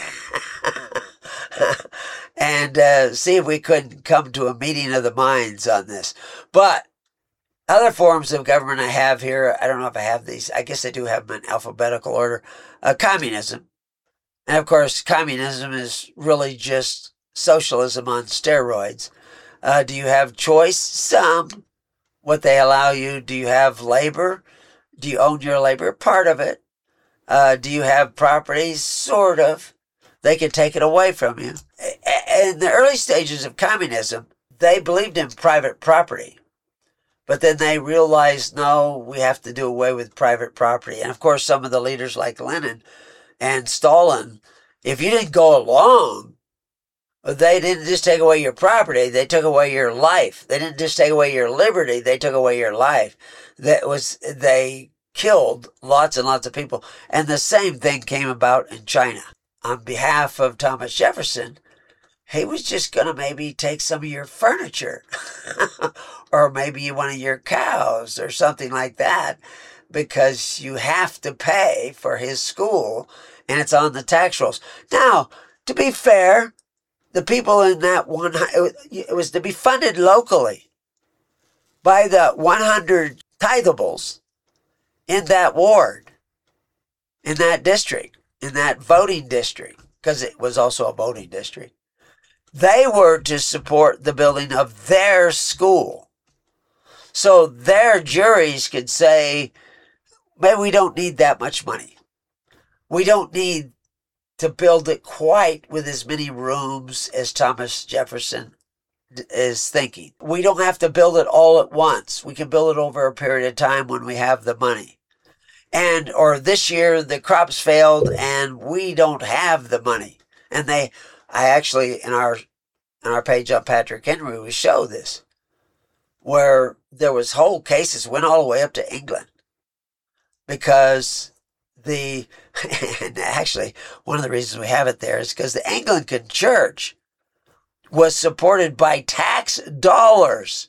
And uh, see if we couldn't come to a meeting of the minds on this. But other forms of government I have here, I don't know if I have these. I guess I do have them in alphabetical order. Uh, communism. And of course, communism is really just socialism on steroids. Uh, do you have choice? Some. What they allow you. Do you have labor? Do you own your labor? Part of it. Uh, do you have property? Sort of. They can take it away from you. In the early stages of communism, they believed in private property. But then they realized, no, we have to do away with private property. And of course, some of the leaders like Lenin and Stalin, if you didn't go along, they didn't just take away your property, they took away your life. They didn't just take away your liberty, they took away your life. That was, they killed lots and lots of people. And the same thing came about in China. On behalf of Thomas Jefferson, he was just going to maybe take some of your furniture or maybe one of your cows or something like that, because you have to pay for his school and it's on the tax rolls. Now, to be fair, the people in that one, it was to be funded locally by the one hundred tithables in that ward, in that district, in that voting district, because it was also a voting district. They were to support the building of their school. So their juries could say, maybe we don't need that much money. We don't need to build it quite with as many rooms as Thomas Jefferson is thinking. We don't have to build it all at once. We can build it over a period of time when we have the money. And, or this year the crops failed and we don't have the money. And they, I actually, in our, in our page on Patrick Henry, we show this, where there was whole cases went all the way up to England because the, and actually one of the reasons we have it there is because the Anglican Church was supported by tax dollars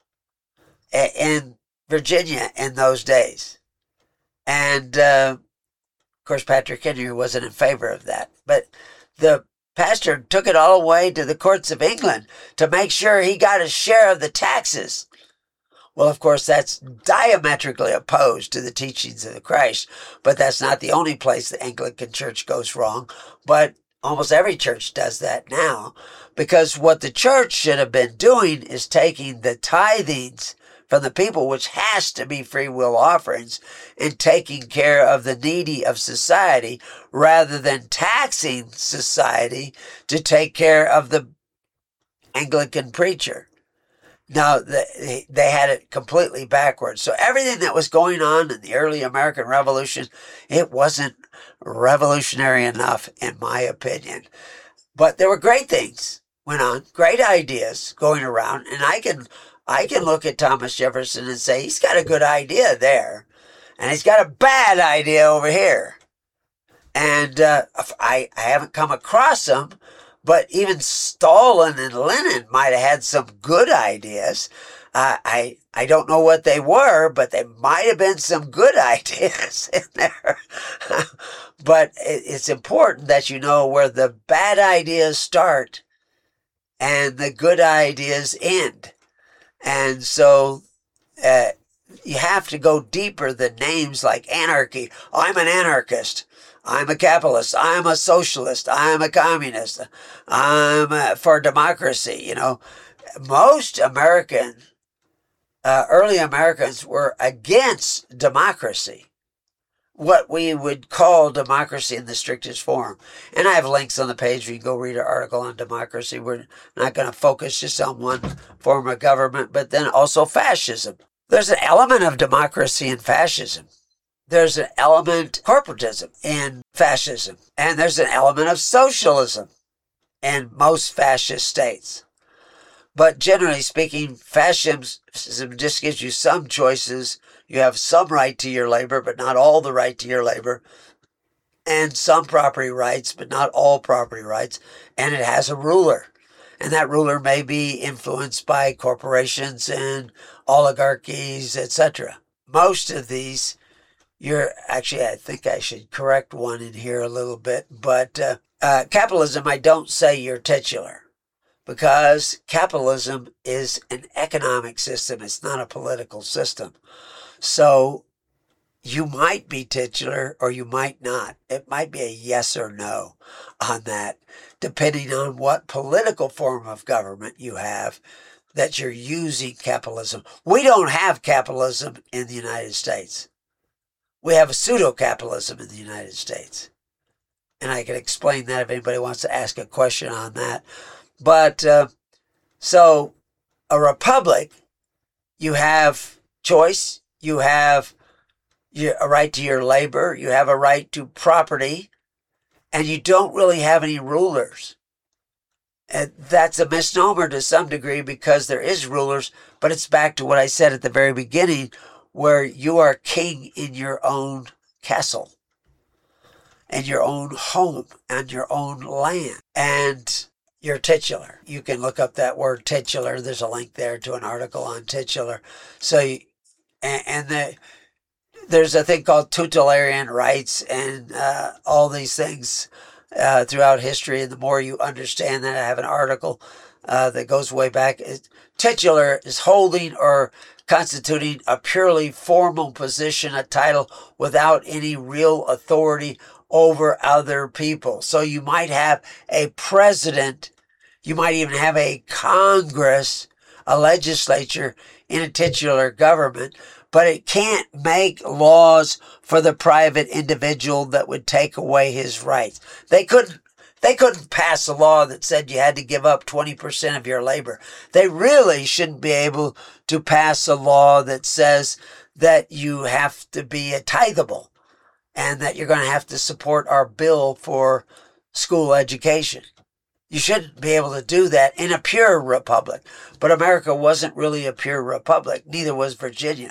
in Virginia in those days. And, uh, of course, Patrick Henry wasn't in favor of that. But the pastor took it all the way to the courts of England to make sure he got a share of the taxes. Well, of course, that's diametrically opposed to the teachings of the Christ. But that's not the only place the Anglican Church goes wrong. But almost every church does that now. Because what the church should have been doing is taking the tithings from the people, which has to be free will offerings, and taking care of the needy of society rather than taxing society to take care of the Anglican preacher. No, they, they had it completely backwards. So everything that was going on in the early American Revolution, it wasn't revolutionary enough, in my opinion. But there were great things went on, great ideas going around, and I can I can look at Thomas Jefferson and say, he's got a good idea there, and he's got a bad idea over here. And uh, I, I haven't come across them, but even Stalin and Lenin might have had some good ideas. Uh, I I don't know what they were, but there might have been some good ideas in there. But it, it's important that you know where the bad ideas start and the good ideas end. And so uh, you have to go deeper than names like anarchy. I'm an anarchist. I'm a capitalist. I'm a socialist. I'm a communist. I'm uh, for democracy. You know, most American, uh, early Americans were against democracy, what we would call democracy in the strictest form. And I have links on the page where you can go read an article on democracy. We're not going to focus just on one form of government, but then also fascism. There's an element of democracy in fascism. There's an element of corporatism in fascism. And there's an element of socialism in most fascist states. But generally speaking, fascism just gives you some choices. You have some right to your labor, but not all the right to your labor. And some property rights, but not all property rights. And it has a ruler. And that ruler may be influenced by corporations and oligarchies, et cetera. Most of these, you're actually, I think I should correct one in here a little bit. But uh, uh, capitalism, I don't say you're titular. Because capitalism is an economic system. It's not a political system. So you might be titular or you might not. It might be a yes or no on that, depending on what political form of government you have that you're using capitalism. We don't have capitalism in the United States. We have a pseudo-capitalism in the United States. And I can explain that if anybody wants to ask a question on that. But, uh, so, a republic, you have choice, you have your, a right to your labor, you have a right to property, and you don't really have any rulers. And that's a misnomer to some degree because there is rulers, but it's back to what I said at the very beginning, where you are king in your own castle, and your own home, and your own land. And you're titular. You can look up that word titular. There's a link there to an article on titular. So, you, and, and the, there's a thing called tutelarian rights and uh, all these things uh, throughout history. And the more you understand that, I have an article uh, that goes way back. It, titular is holding or constituting a purely formal position, a title without any real authority over other people. So you might have a president, you might even have a Congress, a legislature in a titular government, but it can't make laws for the private individual that would take away his rights. They couldn't They couldn't pass a law that said you had to give up twenty percent of your labor. They really shouldn't be able to pass a law that says that you have to be a tithable, and that you're going to have to support our bill for school education. You shouldn't be able to do that in a pure republic. But America wasn't really a pure republic. Neither was Virginia.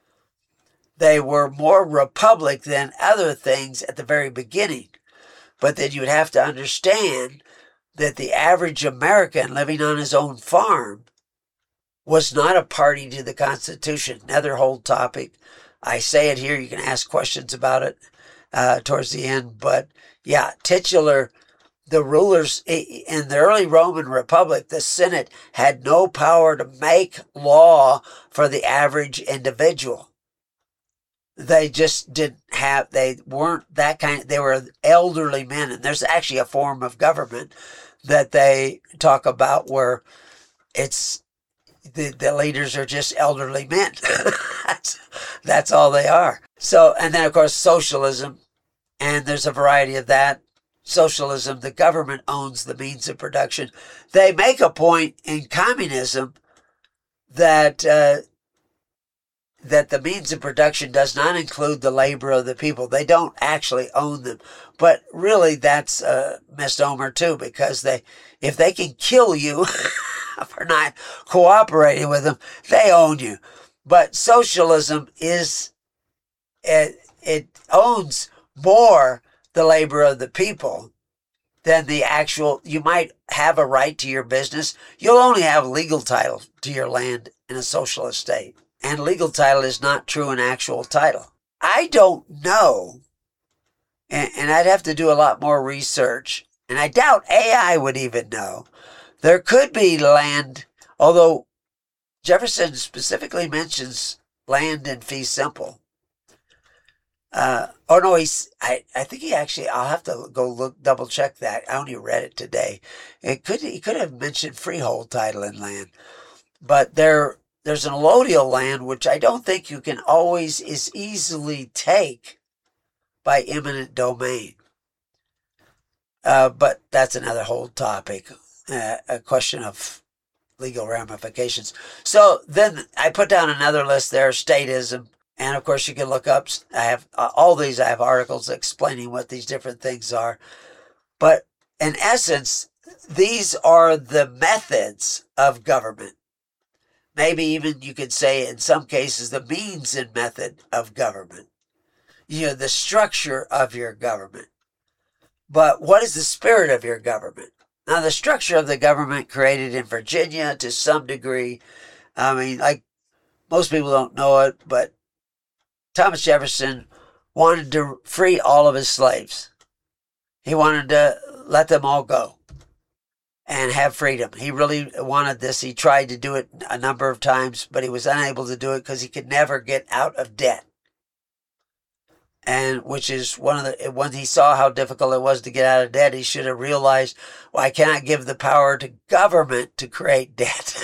They were more republic than other things at the very beginning. But then you'd have to understand that the average American living on his own farm was not a party to the Constitution. Another whole topic. I say it here. You can ask questions about it uh, towards the end. But yeah, titular, the rulers in the early Roman Republic, the Senate had no power to make law for the average individual. They just didn't have, they weren't that kind, they were elderly men. And there's actually a form of government that they talk about where it's, The, the leaders are just elderly men. that's, that's all they are. So, and then of course, socialism, and there's a variety of that. Socialism, the government owns the means of production. They make a point in communism that, uh, that the means of production does not include the labor of the people. They don't actually own them. But really, that's a misnomer too, because they, if they can kill you for not cooperating with them. They own you. But socialism is, it, it owns more the labor of the people than the actual. You might have a right to your business. You'll only have legal title to your land in a socialist state. And legal title is not true and actual title. I don't know, and, and I'd have to do a lot more research, and I doubt A I would even know. There could be land, although Jefferson specifically mentions land in fee simple. Uh, oh no, he's, I, I think he actually, I'll have to go look, double check that. I only read it today. It could, he could have mentioned freehold title in land, but there, there's an allodial land, which I don't think you can always is easily take by eminent domain. Uh, but that's another whole topic, uh, a question of legal ramifications. So then I put down another list there, statism. And of course you can look up, I have uh, all these, I have articles explaining what these different things are. But in essence, these are the methods of government. Maybe even you could say in some cases the means and method of government. You know, the structure of your government. But what is the spirit of your government? Now the structure of the government created in Virginia to some degree, I mean, like most people don't know it, but Thomas Jefferson wanted to free all of his slaves. He wanted to let them all go and have freedom. He really wanted this. He tried to do it a number of times, but he was unable to do it because he could never get out of debt. And which is one of the, when he saw how difficult it was to get out of debt, he should have realized, well, I cannot give the power to government to create debt.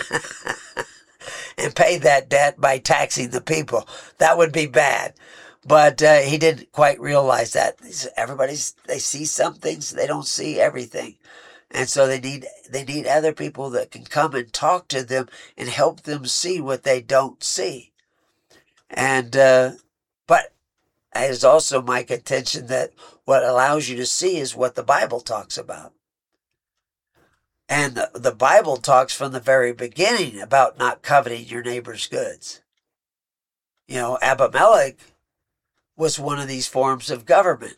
And pay that debt by taxing the people. That would be bad. But uh, he didn't quite realize that. Everybody's, they see some things, they don't see everything. And so they need they need other people that can come and talk to them and help them see what they don't see. And, uh, but it is also my contention that what allows you to see is what the Bible talks about. And the, the Bible talks from the very beginning about not coveting your neighbor's goods. You know, Abimelech was one of these forms of government.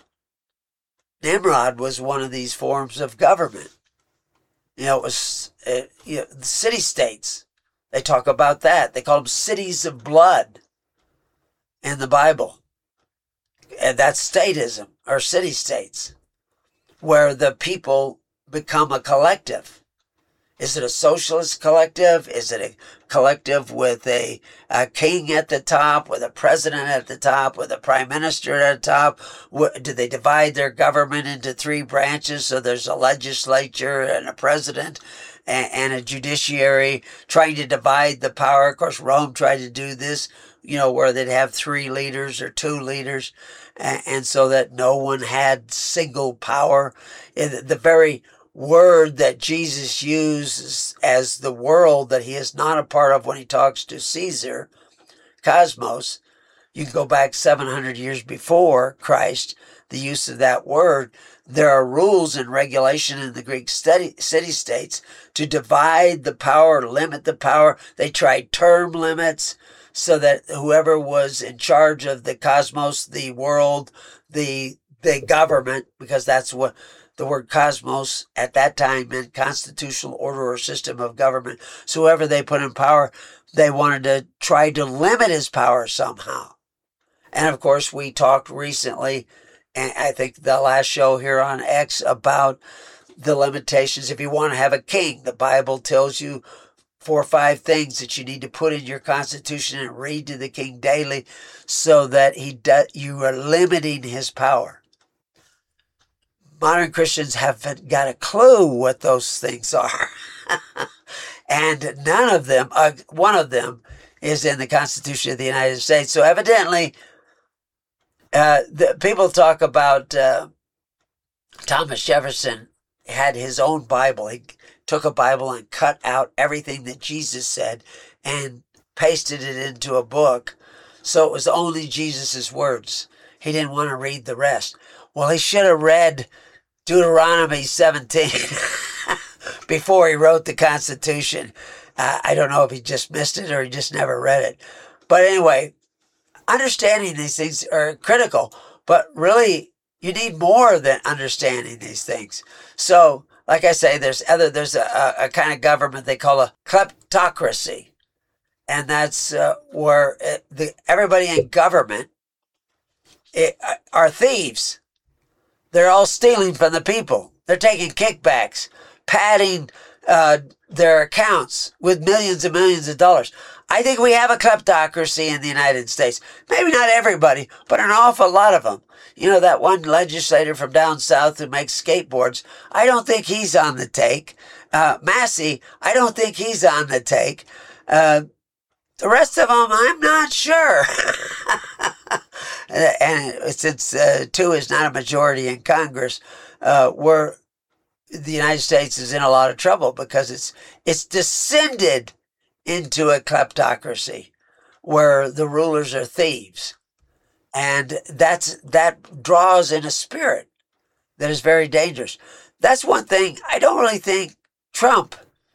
Nimrod was one of these forms of government. You know, it was uh, you know, the city-states. They talk about that. They call them cities of blood in the Bible. And that's statism, or city-states, where the people become a collective. Is it a socialist collective? Is it a collective with a, a king at the top, with a president at the top, with a prime minister at the top? What, do they divide their government into three branches? So there's a legislature and a president and, and a judiciary trying to divide the power. Of course, Rome tried to do this, you know, where they'd have three leaders or two leaders. And, and so that no one had single power. The very word that Jesus uses as the world that he is not a part of when he talks to Caesar, cosmos, you can go back seven hundred years before Christ, the use of that word. There are rules and regulation in the Greek city-states to divide the power, limit the power. They tried term limits so that whoever was in charge of the cosmos, the world, the the government, because that's what the word cosmos at that time meant constitutional order or system of government. So whoever they put in power, they wanted to try to limit his power somehow. And of course, we talked recently, and I think the last show here on X, about the limitations. If you want to have a king, the Bible tells you four or five things that you need to put in your constitution and read to the king daily so that he do, you are limiting his power. Modern Christians haven't got a clue what those things are. And none of them, uh, one of them is in the Constitution of the United States. So evidently, uh, the, people talk about uh, Thomas Jefferson had his own Bible. He took a Bible and cut out everything that Jesus said and pasted it into a book. So it was only Jesus's words. He didn't want to read the rest. Well, he should have read Deuteronomy seventeen before he wrote the Constitution. Uh, I don't know if he just missed it or he just never read it. But anyway, understanding these things are critical, but really you need more than understanding these things. So, like I say, there's other there's a, a kind of government they call a kleptocracy, and that's uh, where it, the everybody in government it, uh, are thieves. They're all stealing from the people. They're taking kickbacks, padding uh, their accounts with millions and millions of dollars. I think we have a kleptocracy in the United States. Maybe not everybody, but an awful lot of them. You know, that one legislator from down south who makes skateboards, I don't think he's on the take. Uh, Massey, I don't think he's on the take. Uh, the rest of them, I'm not sure. And since uh, two is not a majority in Congress, uh, we're, the United States is in a lot of trouble because it's it's descended into a kleptocracy where the rulers are thieves. And that's that draws in a spirit that is very dangerous. That's one thing. I don't really think Trump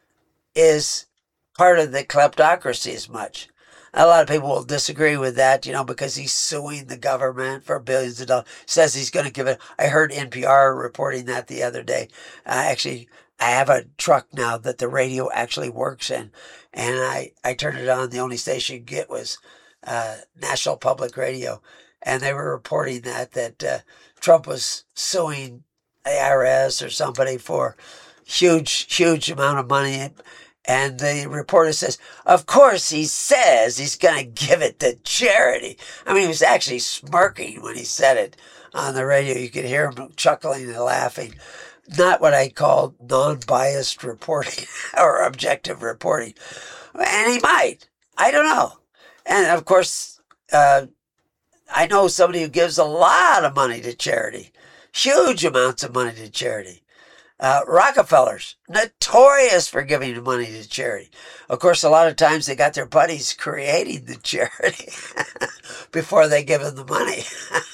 is part of the kleptocracy as much. A lot of people will disagree with that, you know, because he's suing the government for billions of dollars. Says he's going to give it. I heard N P R reporting that the other day. Uh, actually, I have a truck now that the radio actually works in, and I, I turned it on. The only station you could get was uh, National Public Radio, and they were reporting that that uh, Trump was suing the I R S or somebody for huge, huge amount of money. And the reporter says, of course he says he's going to give it to charity. I mean, he was actually smirking when he said it on the radio. You could hear him chuckling and laughing. Not what I call non-biased reporting or objective reporting. And he might. I don't know. And of course, uh, I know somebody who gives a lot of money to charity. Huge amounts of money to charity. Uh, Rockefellers, notorious for giving money to charity. Of course, a lot of times they got their buddies creating the charity before they give them the money.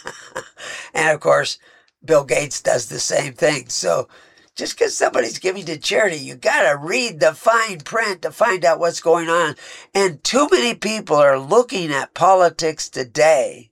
And of course, Bill Gates does the same thing. So just because somebody's giving to charity, you got to read the fine print to find out what's going on. And too many people are looking at politics today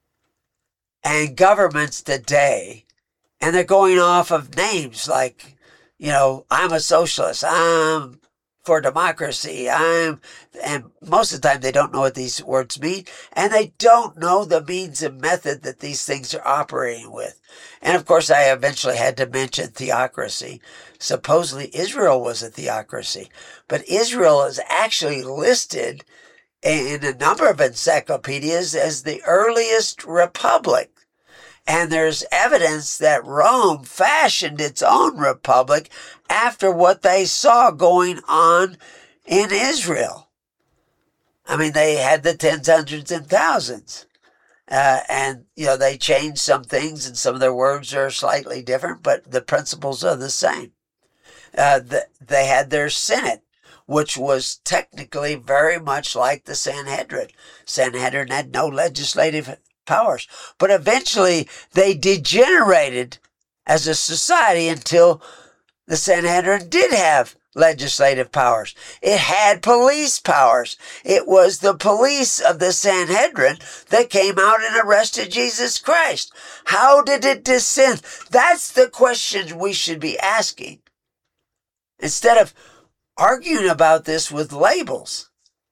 and governments today, and they're going off of names like, you know, I'm a socialist, I'm for democracy, I'm, and most of the time they don't know what these words mean, and they don't know the means and method that these things are operating with. And of course, I eventually had to mention theocracy. Supposedly Israel was a theocracy, but Israel is actually listed in a number of encyclopedias as the earliest republic. And there's evidence that Rome fashioned its own republic after what they saw going on in Israel. I mean, they had the tens, hundreds, and thousands. Uh, and, you know, they changed some things and some of their words are slightly different, but the principles are the same. Uh, the, they had their Senate, which was technically very much like the Sanhedrin. Sanhedrin had no legislative powers, but eventually they degenerated as a society until the Sanhedrin did have legislative powers. It had police powers. It was the police of the Sanhedrin that came out and arrested Jesus Christ. How did it descend? That's the question we should be asking, instead of arguing about this with labels.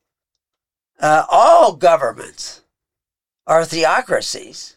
Uh, all governments are theocracies.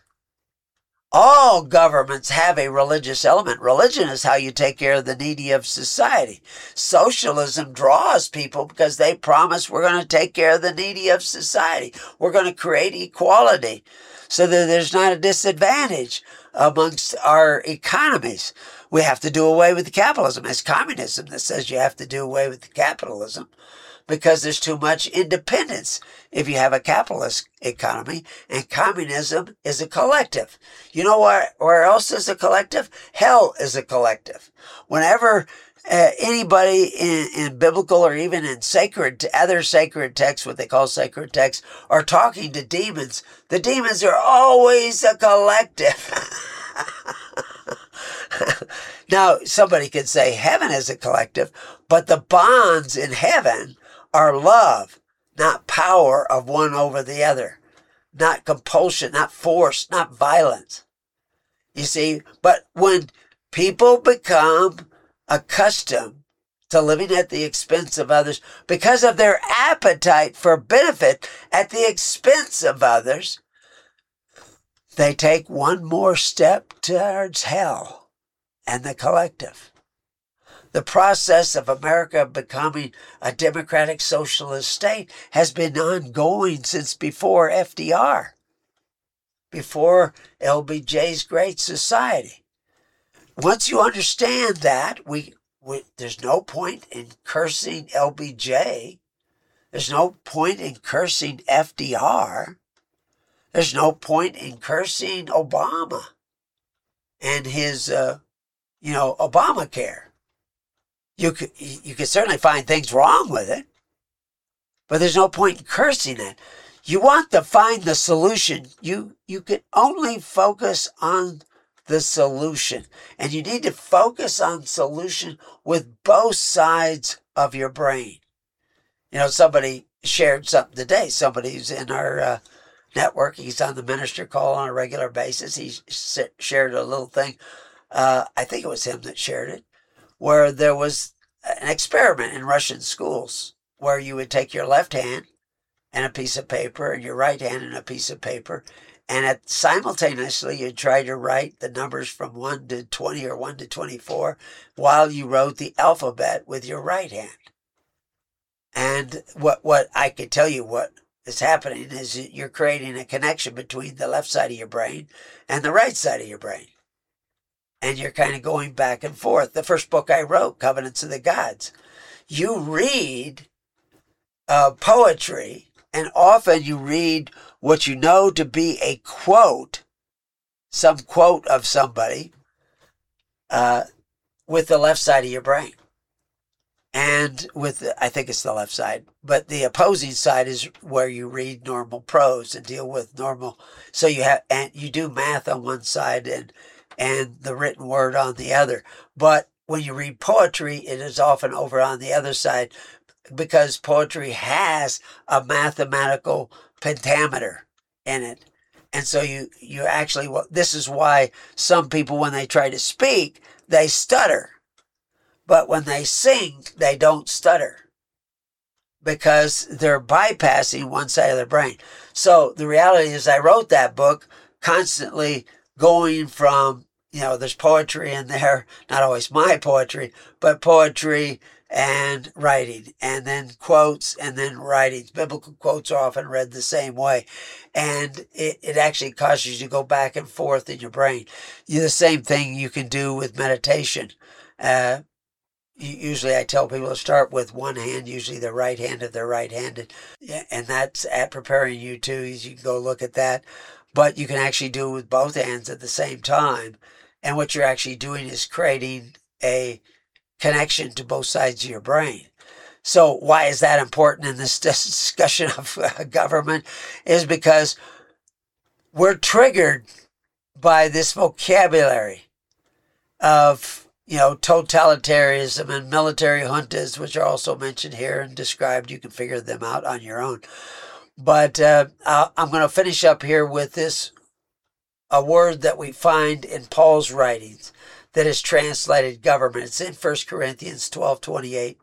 All governments have a religious element. Religion is how you take care of the needy of society. Socialism draws people because they promise we're going to take care of the needy of society. We're going to create equality so that there's not a disadvantage amongst our economies. We have to do away with capitalism. It's communism that says you have to do away with capitalism, because there's too much independence if you have a capitalist economy, and communism is a collective. You know where, where else is a collective? Hell is a collective. Whenever uh, anybody in, in biblical or even in sacred, other sacred texts, what they call sacred texts, are talking to demons, the demons are always a collective. Now, somebody could say heaven is a collective, but the bonds in heaven are love, not power of one over the other, not compulsion, not force, not violence. You see, but when people become accustomed to living at the expense of others because of their appetite for benefit at the expense of others, they take one more step towards hell and the collective. The process of America becoming a democratic socialist state has been ongoing since before F D R, before L B J's Great Society. Once you understand that, we, we there's no point in cursing L B J. There's no point in cursing F D R. There's no point in cursing Obama and his, uh, you know, Obamacare. You could, you could certainly find things wrong with it, but there's no point in cursing it. You want to find the solution. You, you can only focus on the solution, and you need to focus on solution with both sides of your brain. You know, somebody shared something today. Somebody who's in our uh, network, he's on the minister call on a regular basis. He shared a little thing. Uh, I think it was him that shared it, where there was an experiment in Russian schools where you would take your left hand and a piece of paper and your right hand and a piece of paper, and at, simultaneously you'd try to write the numbers from one to twenty or one to twenty-four while you wrote the alphabet with your right hand. And what, what I could tell you what is happening is that you're creating a connection between the left side of your brain and the right side of your brain. And you're kind of going back and forth. The first book I wrote, Covenants of the Gods, you read uh, poetry, and often you read what you know to be a quote, some quote of somebody, uh, with the left side of your brain. And with, the, I think it's the left side, but the opposing side is where you read normal prose and deal with normal. So you have, and you do math on one side and and the written word on the other. But when you read poetry, it is often over on the other side because poetry has a mathematical pentameter in it. And so you, you actually, well, this is why some people, when they try to speak, they stutter. But when they sing, they don't stutter because they're bypassing one side of their brain. So the reality is I wrote that book constantly going from, you know, there's poetry in there, not always my poetry, but poetry and writing, and then quotes, and then writings. Biblical quotes are often read the same way. And it, it actually causes you to go back and forth in your brain. You, the same thing you can do with meditation. Uh, usually I tell people to start with one hand, usually the right hand if they're right-handed. And that's at preparing you too. You can go look at that. But you can actually do it with both hands at the same time. And what you're actually doing is creating a connection to both sides of your brain. So why is that important in this discussion of uh, government? Is because we're triggered by this vocabulary of, you know, totalitarianism and military juntas, which are also mentioned here and described. You can figure them out on your own. But uh, I'm going to finish up here with this, a word that we find in Paul's writings that is translated government. It's in First Corinthians twelve twenty-eight.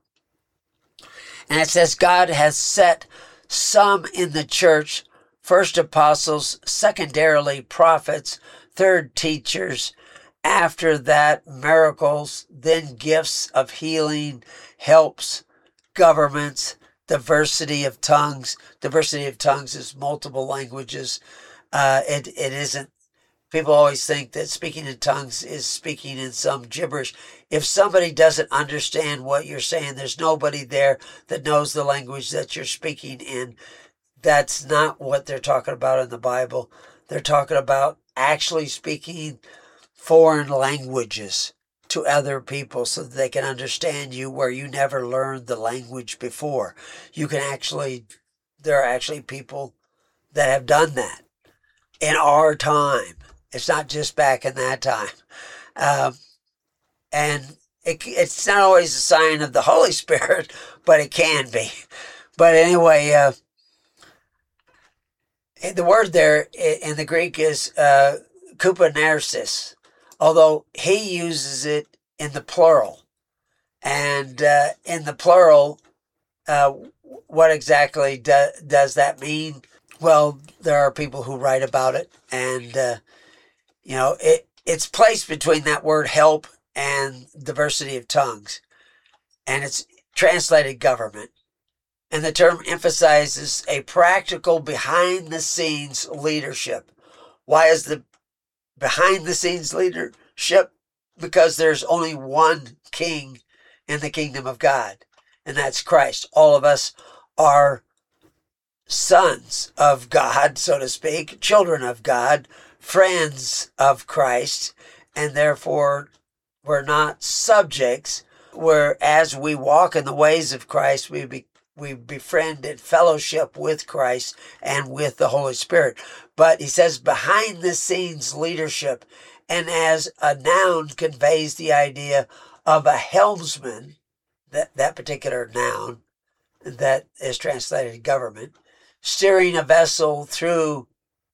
And it says, God has set some in the church, first apostles, secondarily prophets, third teachers, after that miracles, then gifts of healing, helps, governments, diversity of tongues. Diversity of tongues is multiple languages. Uh, it it isn't. People always think that speaking in tongues is speaking in some gibberish. If somebody doesn't understand what you're saying, there's nobody there that knows the language that you're speaking in. That's not what they're talking about in the Bible. They're talking about actually speaking foreign languages to other people so that they can understand you where you never learned the language before. You can actually, there are actually people that have done that in our time. It's not just back in that time. Um, And it, it's not always a sign of the Holy Spirit, but it can be. But anyway, uh, the word there in the Greek is uh, kupanersis, although he uses it in the plural. And uh, in the plural, uh, what exactly do, does that mean? Well, there are people who write about it, and uh, you know, it it's placed between that word help and diversity of tongues, and it's translated government. And the term emphasizes a practical behind-the-scenes leadership. Why is the behind-the-scenes leadership? Because there's only one king in the kingdom of God, and that's Christ. All of us are sons of God, so to speak, children of God, friends of Christ, and therefore we're not subjects. Where as we walk in the ways of Christ, we be, we befriend and fellowship with Christ and with the Holy Spirit. But he says behind the scenes leadership, and as a noun conveys the idea of a helmsman, that, that particular noun that is translated government, steering a vessel through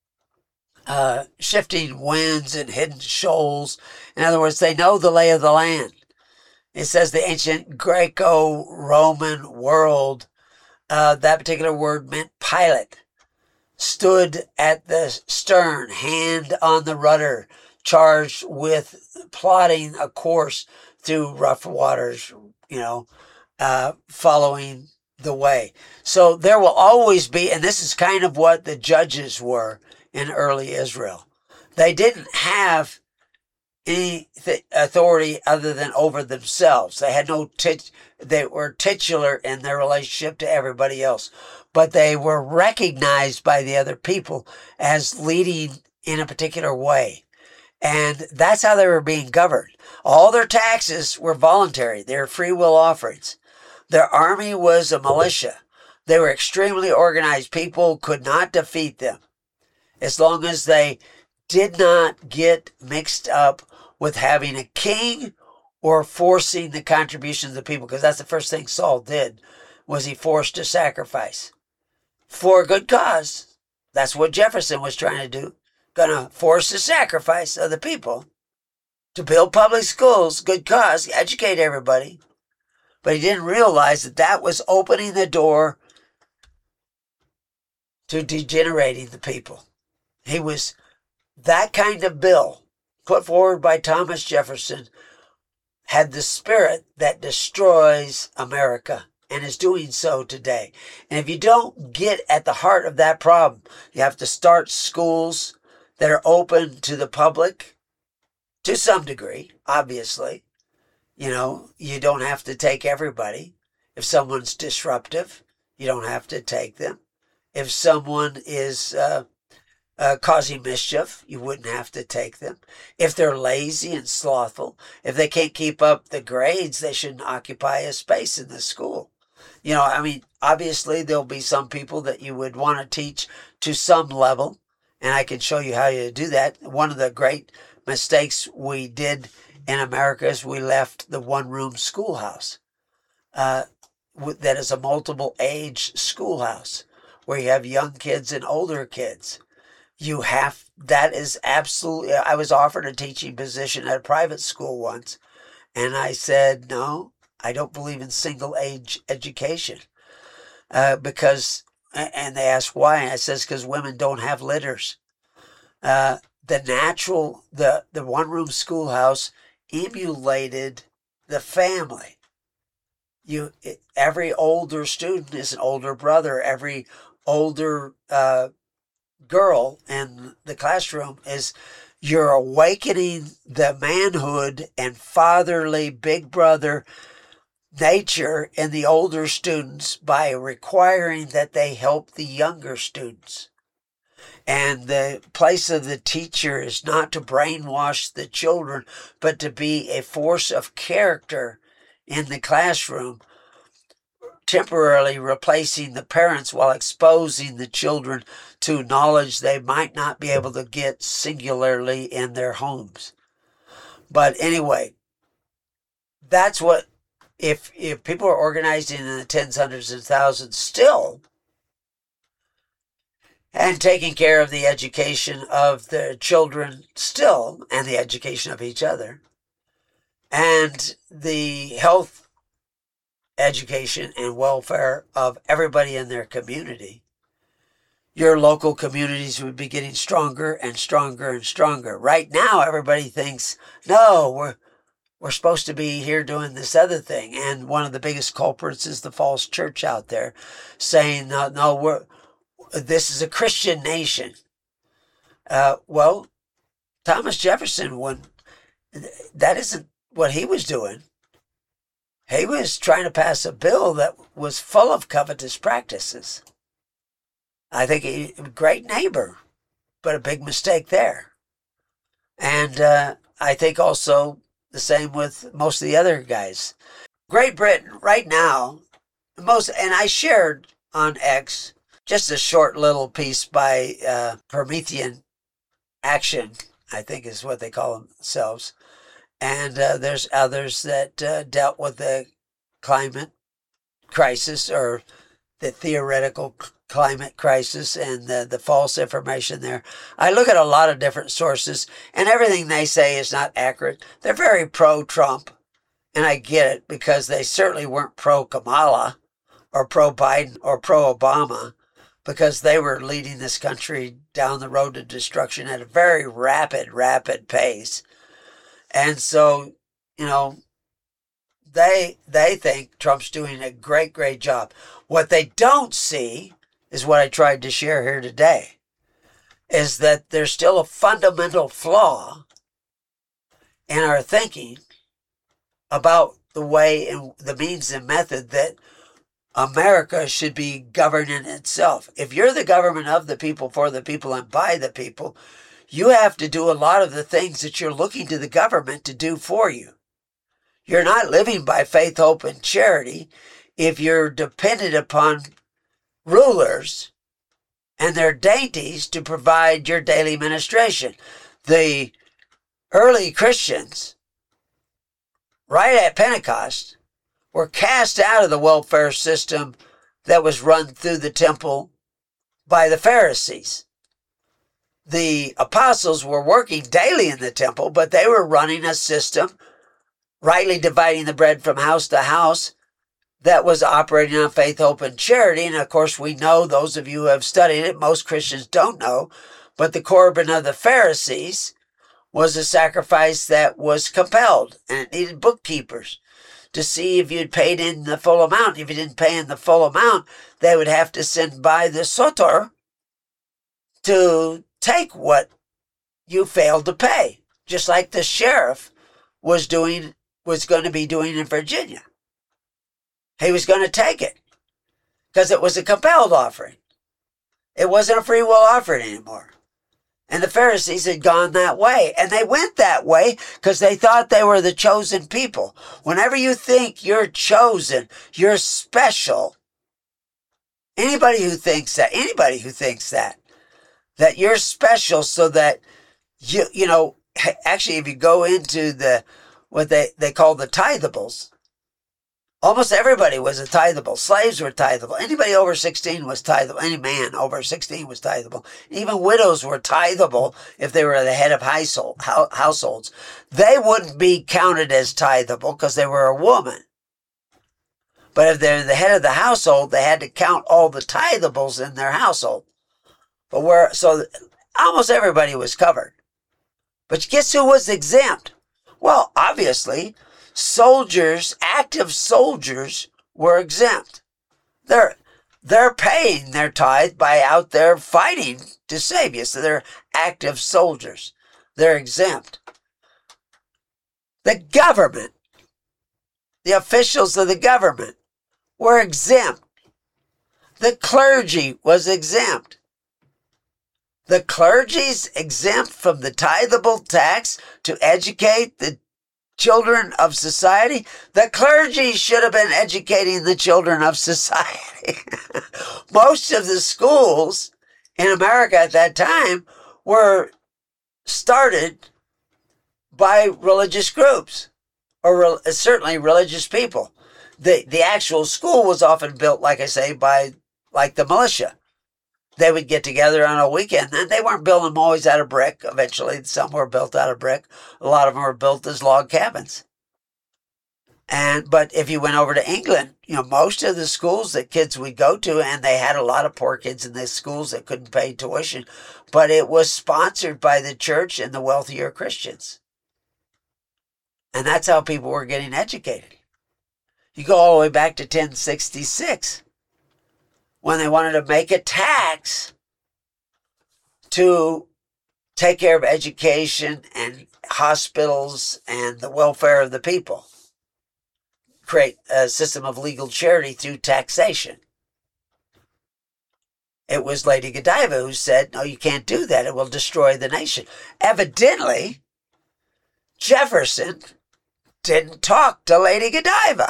uh, shifting winds and hidden shoals. In other words, they know the lay of the land. It says the ancient Greco-Roman world, uh, that particular word meant pilot, stood at the stern, hand on the rudder, charged with plotting a course through rough waters, you know, uh, following the way. So there will always be, and this is kind of what the judges were in early Israel. They didn't have any th- authority other than over themselves. They had no, tit- they were titular in their relationship to everybody else, but they were recognized by the other people as leading in a particular way. And that's how they were being governed. All their taxes were voluntary. They were free will offerings. Their army was a militia. They were extremely organized. People could not defeat them as long as they did not get mixed up with having a king or forcing the contribution of the people, because that's the first thing Saul did, was he forced a sacrifice for a good cause. That's what Jefferson was trying to do. Gonna force the sacrifice of the people to build public schools, good cause, educate everybody. But he didn't realize that that was opening the door to degenerating the people. He was, that kind of bill put forward by Thomas Jefferson had the spirit that destroys America and is doing so today. And if you don't get at the heart of that problem, you have to start schools that are open to the public to some degree, obviously. You know, you don't have to take everybody. If someone's disruptive, you don't have to take them. If someone is uh, uh, causing mischief, you wouldn't have to take them. If they're lazy and slothful, if they can't keep up the grades, they shouldn't occupy a space in the school. You know, I mean, obviously there'll be some people that you would want to teach to some level, and I can show you how you do that. One of the great mistakes we did in America is we left the one-room schoolhouse. Uh, that is a multiple age schoolhouse where you have young kids and older kids. You have, that is absolutely, I was offered a teaching position at a private school once, and I said, no, I don't believe in single age education. Uh, because, and they asked why, and I says, because women don't have litters. Uh, the natural, the, the one-room schoolhouse emulated the family. You, every older student is an older brother. Every older uh, girl in the classroom is, you're awakening the manhood and fatherly big brother nature in the older students by requiring that they help the younger students. And the place of the teacher is not to brainwash the children, but to be a force of character in the classroom, temporarily replacing the parents while exposing the children to knowledge they might not be able to get singularly in their homes. But anyway, that's what, if if people are organizing in the tens, hundreds, and thousands still, and taking care of the education of their children still, and the education of each other, and the health, education, and welfare of everybody in their community, your local communities would be getting stronger and stronger and stronger. Right now, everybody thinks, no, we're we're supposed to be here doing this other thing. And one of the biggest culprits is the false church out there saying, no, no, we're this is a Christian nation. Uh, well, Thomas Jefferson, when that isn't what he was doing. He was trying to pass a bill that was full of covetous practices. I think he, great neighbor, but a big mistake there. And uh, I think also the same with most of the other guys. Great Britain right now, most, and I shared on X just a short little piece by uh, Promethean Action, I think is what they call themselves. And uh, there's others that uh, dealt with the climate crisis, or the theoretical climate crisis, and the, the false information there. I look at a lot of different sources, and everything they say is not accurate. They're very pro-Trump, and I get it, because they certainly weren't pro-Kamala or pro-Biden or pro-Obama, because they were leading this country down the road to destruction at a very rapid, rapid pace. And so, you know, they they think Trump's doing a great, great job. What they don't see is what I tried to share here today, is that there's still a fundamental flaw in our thinking about the way and the means and method that America should be governing itself. If you're the government of the people, for the people, and by the people, you have to do a lot of the things that you're looking to the government to do for you. You're not living by faith, hope, and charity if you're dependent upon rulers and their dainties to provide your daily ministration. The early Christians, right at Pentecost, were cast out of the welfare system that was run through the temple by the Pharisees. The apostles were working daily in the temple, but they were running a system, rightly dividing the bread from house to house, that was operating on faith, hope, and charity. And of course, we know, those of you who have studied it, most Christians don't know, but the Corban of the Pharisees was a sacrifice that was compelled, and it needed bookkeepers to see if you'd paid in the full amount. If you didn't pay in the full amount, they would have to send by the soter to take what you failed to pay, just like the sheriff was doing, was going to be doing in Virginia. He was going to take it because it was a compelled offering. It wasn't a free will offering anymore. And the Pharisees had gone that way, and they went that way because they thought they were the chosen people. Whenever you think you're chosen, you're special. Anybody who thinks that, anybody who thinks that, that you're special, so that you, you know, actually, if you go into the, what they, they call the tithables, almost everybody was a tithable. Slaves were tithable. Anybody over sixteen was tithable. Any man over sixteen was tithable. Even widows were tithable if they were the head of households. They wouldn't be counted as tithable because they were a woman. But if they're the head of the household, they had to count all the tithables in their household. But where, so almost everybody was covered. But guess who was exempt? Well, obviously, soldiers, active soldiers, were exempt. They're they're paying their tithe by out there fighting to save you. So they're active soldiers. They're exempt. The government, the officials of the government, were exempt. The clergy was exempt. The clergy's exempt from the tithable tax to educate the children of society. The clergy should have been educating the children of society. Most of the schools in America at that time were started by religious groups. or re- certainly religious people. The, the actual school was often built, like I say, by like the militia. They would get together on a weekend, and they weren't building them always out of brick. Eventually, some were built out of brick. A lot of them were built as log cabins. And but if you went over to England, you know, most of the schools that kids would go to, and they had a lot of poor kids in these schools that couldn't pay tuition, but it was sponsored by the church and the wealthier Christians. And that's how people were getting educated. You go all the way back to ten sixty-six, when they wanted to make a tax to take care of education and hospitals and the welfare of the people. Create a system of legal charity through taxation. It was Lady Godiva who said, no, you can't do that. It will destroy the nation. Evidently, Jefferson didn't talk to Lady Godiva.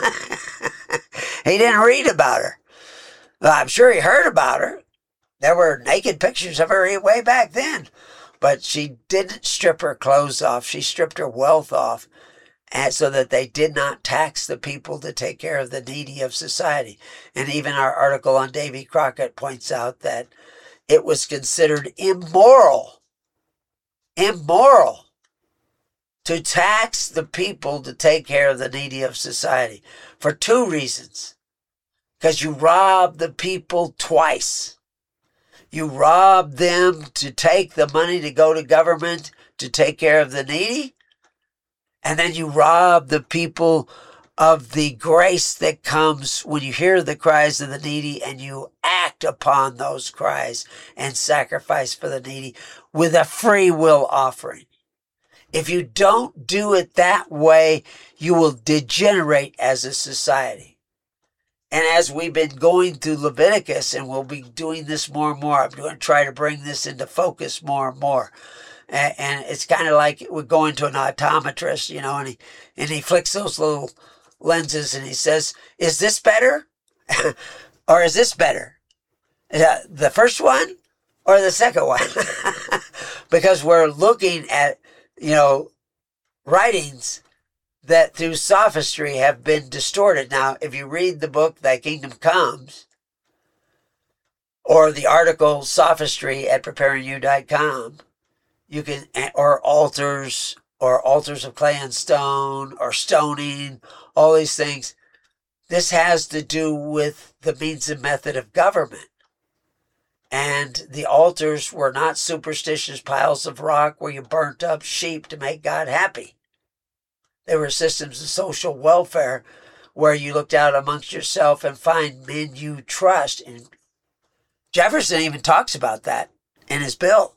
He didn't read about her. Well, I'm sure he heard about her. There were naked pictures of her way back then. But she didn't strip her clothes off. She stripped her wealth off, and so that they did not tax the people to take care of the needy of society. And even our article on Davy Crockett points out that it was considered immoral, immoral to tax the people to take care of the needy of society for two reasons. Because you rob the people twice. You rob them to take the money to go to government to take care of the needy. And then you rob the people of the grace that comes when you hear the cries of the needy and you act upon those cries and sacrifice for the needy with a free will offering. If you don't do it that way, you will degenerate as a society. And as we've been going through Leviticus, and we'll be doing this more and more, I'm going to try to bring this into focus more and more. And, and it's kind of like we're going to an optometrist, you know, and he, and he flicks those little lenses and he says, is this better? Or is this better? Uh, the first one or the second one? Because we're looking at, you know, writings that through sophistry have been distorted. Now, if you read the book, Thy Kingdom Comes, or the article Sophistry at preparing you dot com, you can, or altars, or altars of clay and stone, or stoning, all these things. This has to do with the means and method of government. And the altars were not superstitious piles of rock where you burnt up sheep to make God happy. They were systems of social welfare where you looked out amongst yourself and find men you trust. And Jefferson even talks about that in his bill,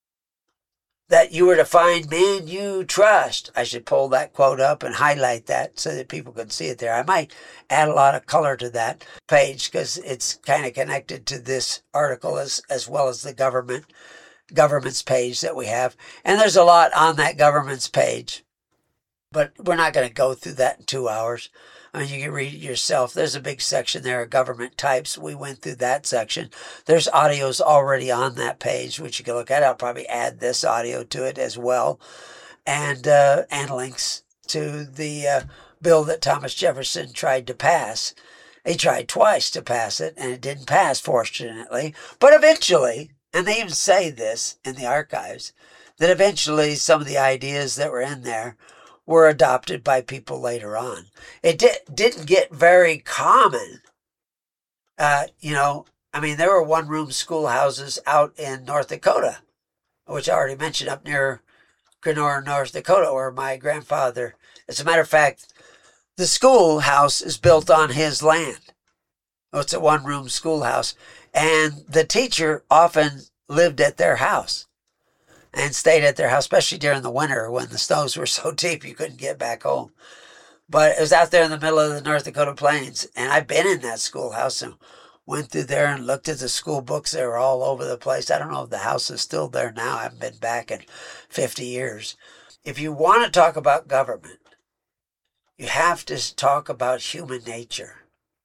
that you were to find men you trust. I should pull that quote up and highlight that so that people can see it there. I might add a lot of color to that page because it's kind of connected to this article as, as well as the government government's page that we have. And there's a lot on that government's page. But we're not going to go through that in two hours. I mean, you can read it yourself. There's a big section there of government types. We went through that section. There's audios already on that page, which you can look at. I'll probably add this audio to it as well. And, uh, and links to the uh, bill that Thomas Jefferson tried to pass. He tried twice to pass it, and it didn't pass, fortunately. But eventually, and they even say this in the archives, that eventually some of the ideas that were in there were adopted by people later on. It di- didn't get very common. Uh, you know, I mean, there were one-room schoolhouses out in North Dakota, which I already mentioned, up near Grenora, North Dakota, where my grandfather, as a matter of fact, the schoolhouse is built on his land. It's a one-room schoolhouse. And the teacher often lived at their house and stayed at their house, especially during the winter when the snows were so deep you couldn't get back home. But it was out there in the middle of the North Dakota plains, and I've been in that schoolhouse and went through there and looked at the school books. They were all over the place. I don't know if the house is still there now. I haven't been back in fifty years. If you want to talk about government, you have to talk about human nature.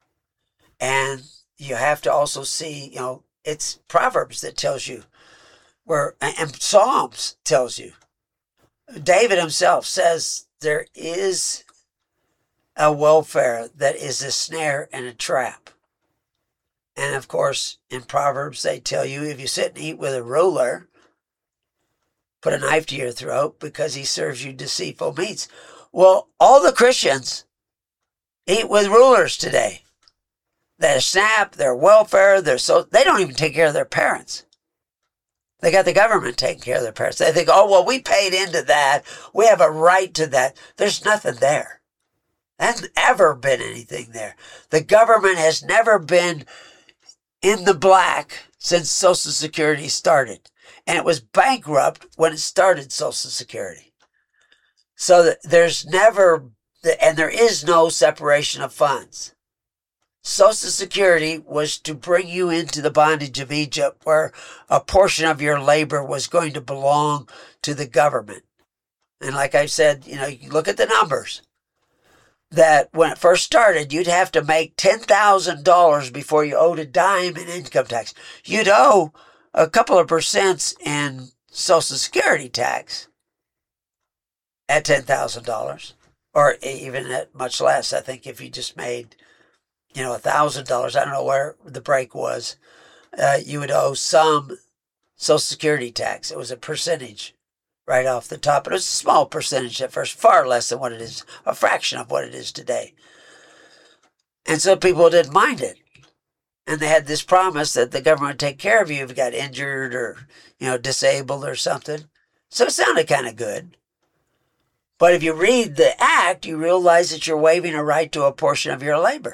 And you have to also see, you know, it's Proverbs that tells you, where, and Psalms tells you. David himself says there is a welfare that is a snare and a trap. And of course, in Proverbs, they tell you if you sit and eat with a ruler, put a knife to your throat because he serves you deceitful meats. Well, all the Christians eat with rulers today. Their SNAP, their welfare, their so they don't even take care of their parents. They got the government taking care of their parents. They think, oh, well, we paid into that. We have a right to that. There's nothing there. There hasn't ever been anything there. The government has never been in the black since Social Security started. And it was bankrupt when it started Social Security. So that there's never, and there is no separation of funds. Social Security was to bring you into the bondage of Egypt, where a portion of your labor was going to belong to the government. And like I said, you know, you look at the numbers. That when it first started, you'd have to make ten thousand dollars before you owed a dime in income tax. You'd owe a couple of percents in Social Security tax at ten thousand dollars, or even at much less. I think if you just made, you know, one thousand dollars, I don't know where the break was, uh, you would owe some Social Security tax. It was a percentage right off the top. It was a small percentage at first, far less than what it is, a fraction of what it is today. And so people didn't mind it. And they had this promise that the government would take care of you if you got injured or, you know, disabled or something. So it sounded kind of good. But if you read the act, you realize that you're waiving a right to a portion of your labor.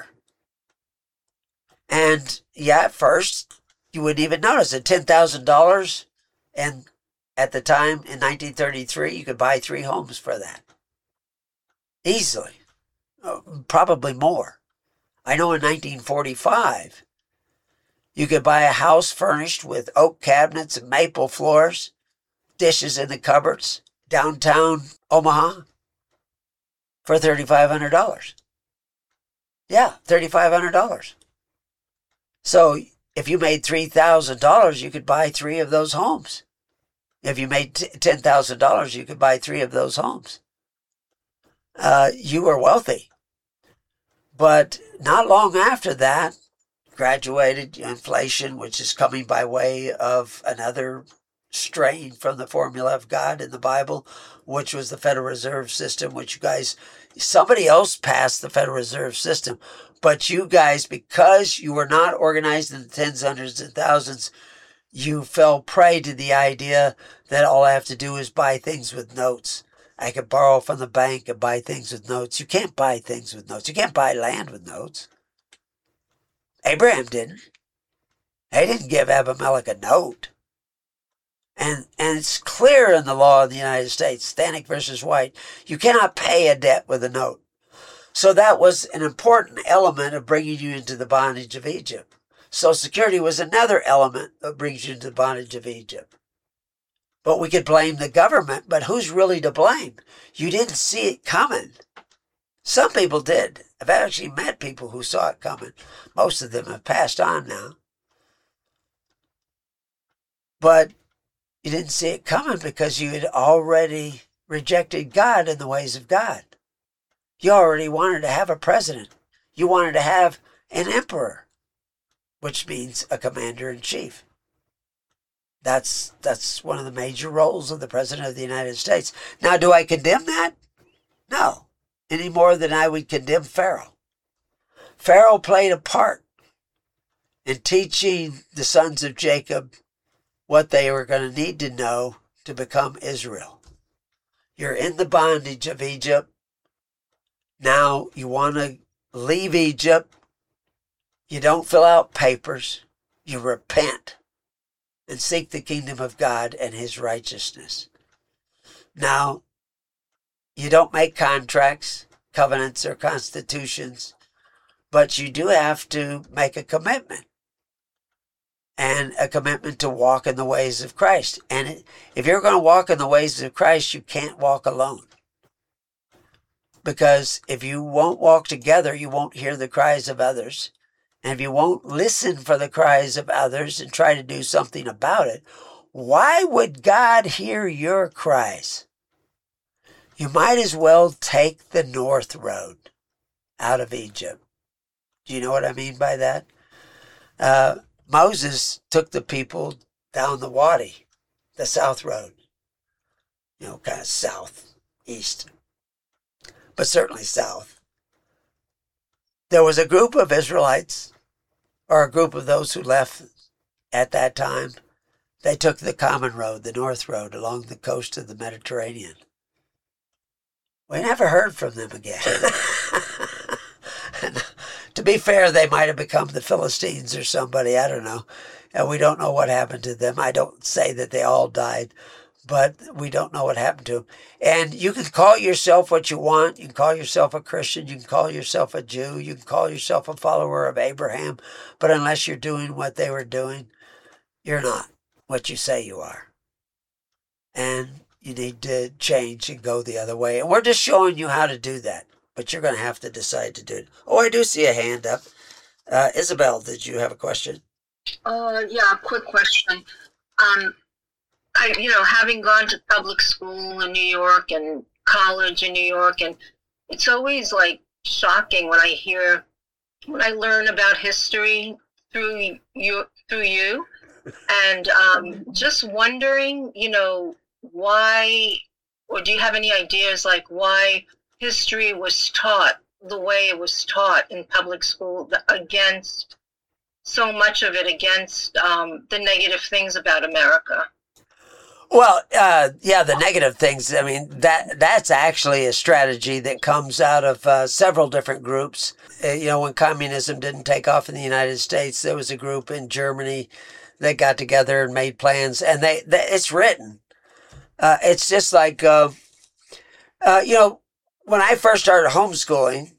And yeah, at first, you wouldn't even notice it. ten thousand dollars, and at the time in nineteen thirty-three, you could buy three homes for that. Easily. Probably more. I know in nineteen forty-five, you could buy a house furnished with oak cabinets and maple floors, dishes in the cupboards, downtown Omaha, for three thousand five hundred dollars. Yeah, three thousand five hundred dollars. So if you made three thousand dollars, you could buy three of those homes. If you made ten thousand dollars, you could buy three of those homes. Uh, you were wealthy. But not long after that, graduated inflation, which is coming by way of another strain from the formula of God in the Bible, which was the Federal Reserve System, which you guys, somebody else passed the Federal Reserve System. But you guys, because you were not organized in the tens, hundreds, and thousands, you fell prey to the idea that all I have to do is buy things with notes. I could borrow from the bank and buy things with notes. You can't buy things with notes. You can't buy land with notes. Abraham didn't. He didn't give Abimelech a note. And and it's clear in the law of the United States, Stanek versus White, you cannot pay a debt with a note. So that was an important element of bringing you into the bondage of Egypt. Social Security was another element that brings you into the bondage of Egypt. But we could blame the government, but who's really to blame? You didn't see it coming. Some people did. I've actually met people who saw it coming. Most of them have passed on now. But you didn't see it coming because you had already rejected God and the ways of God. You already wanted to have a president. You wanted to have an emperor, which means a commander-in-chief. That's that's one of the major roles of the President of the United States. Now, do I condemn that? No, any more than I would condemn Pharaoh. Pharaoh played a part in teaching the sons of Jacob what they were going to need to know to become Israel. You're in the bondage of Egypt. Now you want to leave Egypt. You don't fill out papers. You repent and seek the kingdom of God and his righteousness. Now, you don't make contracts, covenants, or constitutions, but you do have to make a commitment. And a commitment to walk in the ways of Christ. And if you're going to walk in the ways of Christ, you can't walk alone. Because if you won't walk together, you won't hear the cries of others. And if you won't listen for the cries of others and try to do something about it, why would God hear your cries? You might as well take the North Road out of Egypt. Do you know what I mean by that? Uh, Moses took the people down the Wadi, the South Road, you know, kind of south, east, but certainly south. There was a group of Israelites, or a group of those who left at that time. They took the common road, the North Road, along the coast of the Mediterranean. We never heard from them again. And to be fair, they might have become the Philistines or somebody, I don't know. And we don't know what happened to them. I don't say that they all died, but we don't know what happened to them. And you can call yourself what you want. You can call yourself a Christian. You can call yourself a Jew. You can call yourself a follower of Abraham. But unless you're doing what they were doing, you're not what you say you are. And you need to change and go the other way. And we're just showing you how to do that. But you're going to have to decide to do it. Oh, I do see a hand up. Uh, Isabel, did you have a question? Uh, yeah, quick question. Um, I, you know, having gone to public school in New York and college in New York, and it's always like shocking when I hear, when I learn about history through you, through you, and um, just wondering, you know, why, or do you have any ideas like why history was taught the way it was taught in public school against so much of it against um, the negative things about America? Well, uh, yeah, the negative things. I mean, that that's actually a strategy that comes out of uh, several different groups. Uh, you know, when communism didn't take off in the United States, there was a group in Germany that got together and made plans, and they, they it's written. Uh, it's just like, uh, uh, you know, when I first started homeschooling,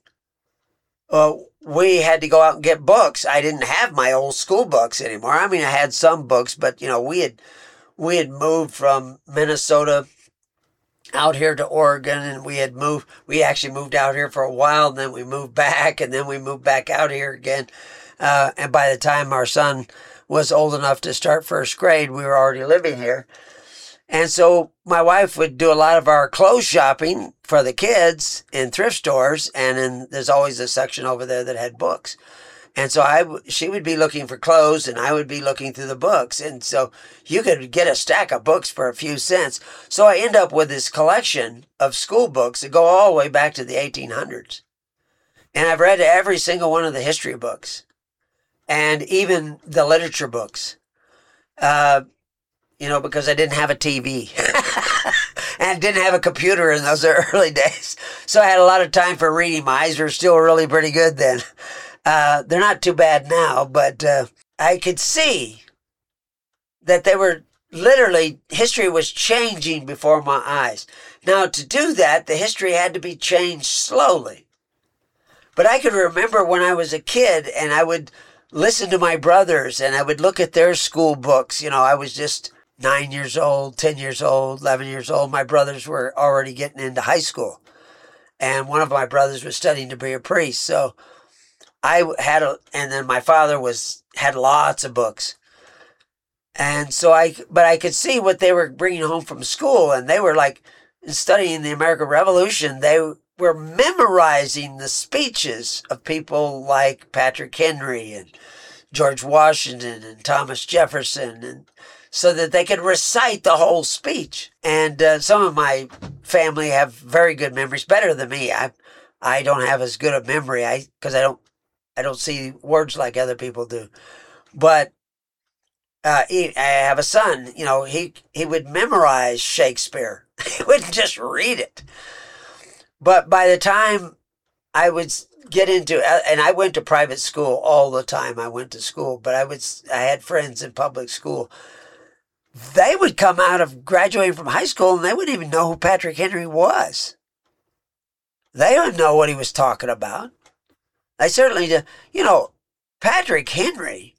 uh, we had to go out and get books. I didn't have my old school books anymore. I mean, I had some books, but, you know, we had we had moved from Minnesota out here to Oregon, and we had moved, we actually moved out here for a while, and then we moved back, and then we moved back out here again. Uh, and by the time our son was old enough to start first grade, we were already living here. And so my wife would do a lot of our clothes shopping for the kids in thrift stores, and then there's always a section over there that had books. And so I, she would be looking for clothes, and I would be looking through the books. And so you could get a stack of books for a few cents. So I end up with this collection of school books that go all the way back to the eighteen hundreds. And I've read every single one of the history books, and even the literature books. Uh, You know, because I didn't have a T V and didn't have a computer in those early days. So I had a lot of time for reading. My eyes were still really pretty good then. Uh, they're not too bad now, but uh, I could see that they were literally, history was changing before my eyes. Now, to do that, the history had to be changed slowly. But I could remember when I was a kid and I would listen to my brothers and I would look at their school books. You know, I was just nine years old, ten years old, eleven years old. My brothers were already getting into high school. And one of my brothers was studying to be a priest. So I had a, and then my father was, had lots of books. And so I, but I could see what they were bringing home from school. And they were like studying the American Revolution. They were memorizing the speeches of people like Patrick Henry and George Washington and Thomas Jefferson, and so that they could recite the whole speech. And uh, some of my family have very good memories, better than me. I I don't have as good a memory, I because I don't I don't see words like other people do. But uh, he, I have a son. You know, he he would memorize Shakespeare. He wouldn't just read it. But by the time I would get into, and I went to private school all the time. I went to school, but I would I had friends in public school. They would come out of graduating from high school and they wouldn't even know who Patrick Henry was. They didn't know what he was talking about. I certainly did. You know, Patrick Henry,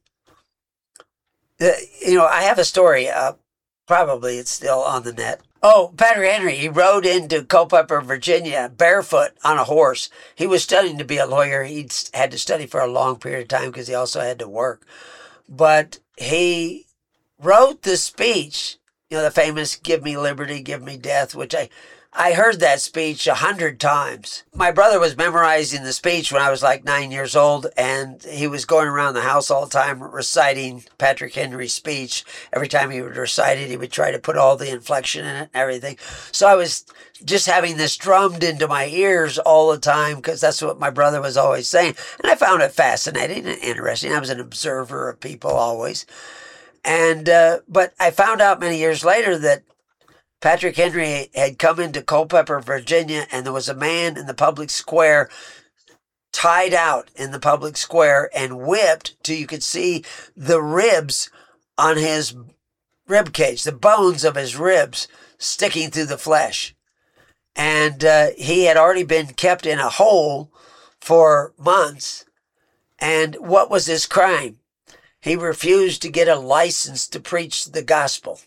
uh, you know, I have a story. Uh, probably it's still on the net. Oh, Patrick Henry, he rode into Culpeper, Virginia, barefoot on a horse. He was studying to be a lawyer. He had to study for a long period of time because he also had to work. But he wrote the speech, you know, the famous "Give me liberty, give me death," which I I heard that speech a hundred times. My brother was memorizing the speech when I was like nine years old, and he was going around the house all the time reciting Patrick Henry's speech. Every time he would recite it, he would try to put all the inflection in it and everything. So I was just having this drummed into my ears all the time because that's what my brother was always saying. And I found it fascinating and interesting. I was an observer of people always. And, uh, but I found out many years later that Patrick Henry had come into Culpeper, Virginia, and there was a man in the public square tied out in the public square and whipped till you could see the ribs on his rib cage, the bones of his ribs sticking through the flesh. And uh, he had already been kept in a hole for months. And what was his crime? He refused to get a license to preach the gospel.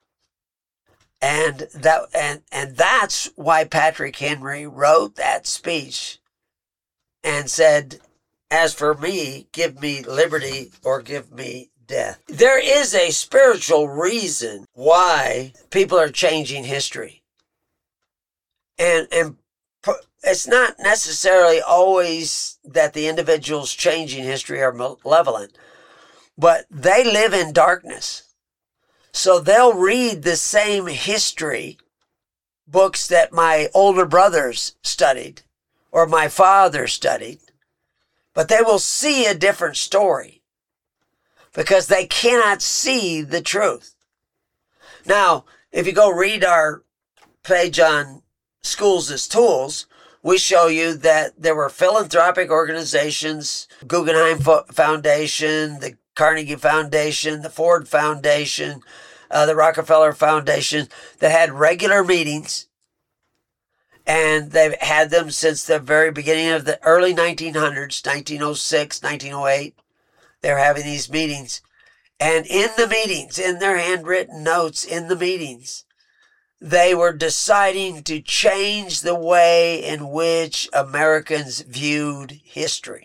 And that and and that's why Patrick Henry wrote that speech and said, "As for me, give me liberty or give me death." There is a spiritual reason why people are changing history. And and it's not necessarily always that the individuals changing history are malevolent, but they live in darkness. So they'll read the same history books that my older brothers studied or my father studied, but they will see a different story because they cannot see the truth. Now, if you go read our page on Schools as Tools, we show you that there were philanthropic organizations, Guggenheim Foundation, the Carnegie Foundation, the Ford Foundation, uh, the Rockefeller Foundation, that had regular meetings, and they've had them since the very beginning of the early nineteen hundreds, nineteen oh six, nineteen oh eight. They're having these meetings. And in the meetings, in their handwritten notes in the meetings, they were deciding to change the way in which Americans viewed history,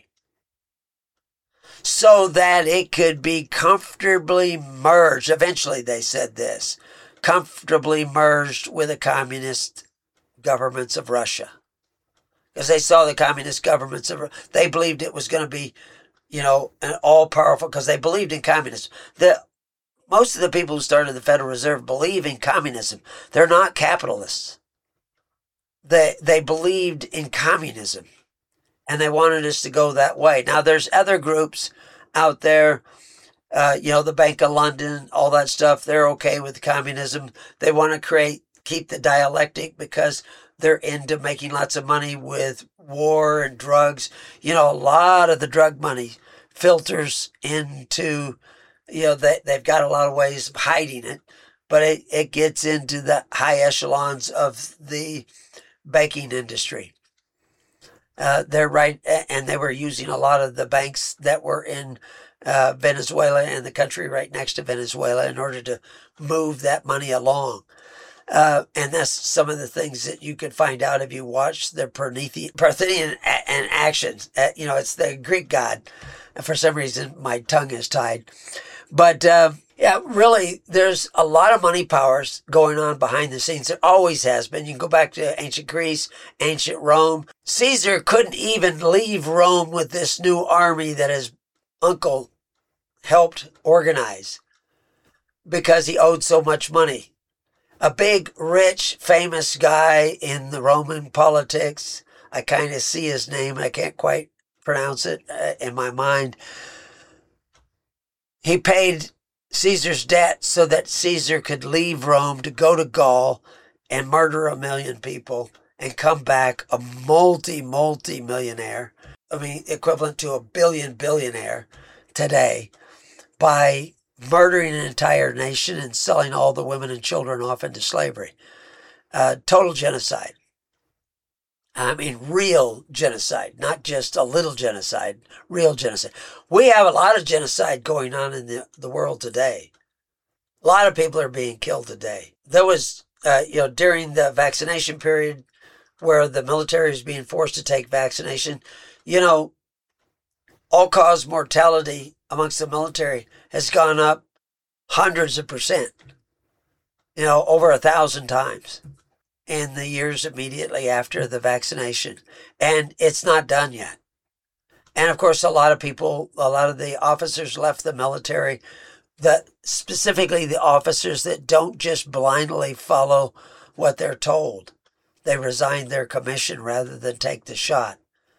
so that it could be comfortably merged. Eventually, they said this, comfortably merged with the communist governments of Russia. Because they saw the communist governments of, they believed it was going to be, you know, an all-powerful, because they believed in communism. The, most of the people who started the Federal Reserve believe in communism. They're not capitalists. They, they believed in communism. And they wanted us to go that way. Now, there's other groups out there, uh, you know, the Bank of London, all that stuff. They're okay with communism. They want to create, keep the dialectic because they're into making lots of money with war and drugs. You know, a lot of the drug money filters into, you know, they, they've got a lot of ways of hiding it, but it, it gets into the high echelons of the banking industry. Uh, they're right, and they were using a lot of the banks that were in uh, Venezuela and the country right next to Venezuela in order to move that money along. Uh, and that's some of the things that you could find out if you watch the Parthian and actions. Uh, you know, it's the Greek god. For some reason, my tongue is tied. But uh, yeah, really, there's a lot of money powers going on behind the scenes. There always has been. You can go back to ancient Greece, ancient Rome. Caesar couldn't even leave Rome with this new army that his uncle helped organize because he owed so much money. A big, rich, famous guy in the Roman politics. I kind of see his name. I can't quite pronounce it uh, in my mind. He paid Caesar's debt so that Caesar could leave Rome to go to Gaul and murder a million people and come back a multi, multi-millionaire. I mean, equivalent to a billion billionaire today by murdering an entire nation and selling all the women and children off into slavery. Uh, total genocide. I mean, real genocide, not just a little genocide, real genocide. We have a lot of genocide going on in the, the world today. A lot of people are being killed today. There was, uh, you know, during the vaccination period where the military is being forced to take vaccination, you know, all-cause mortality amongst the military has gone up hundreds of percent, you know, over a thousand times. in the years immediately after the vaccination. And it's not done yet. And of course, a lot of people, a lot of the officers left the military, that specifically the officers that don't just blindly follow what they're told. They resigned their commission rather than take the shot.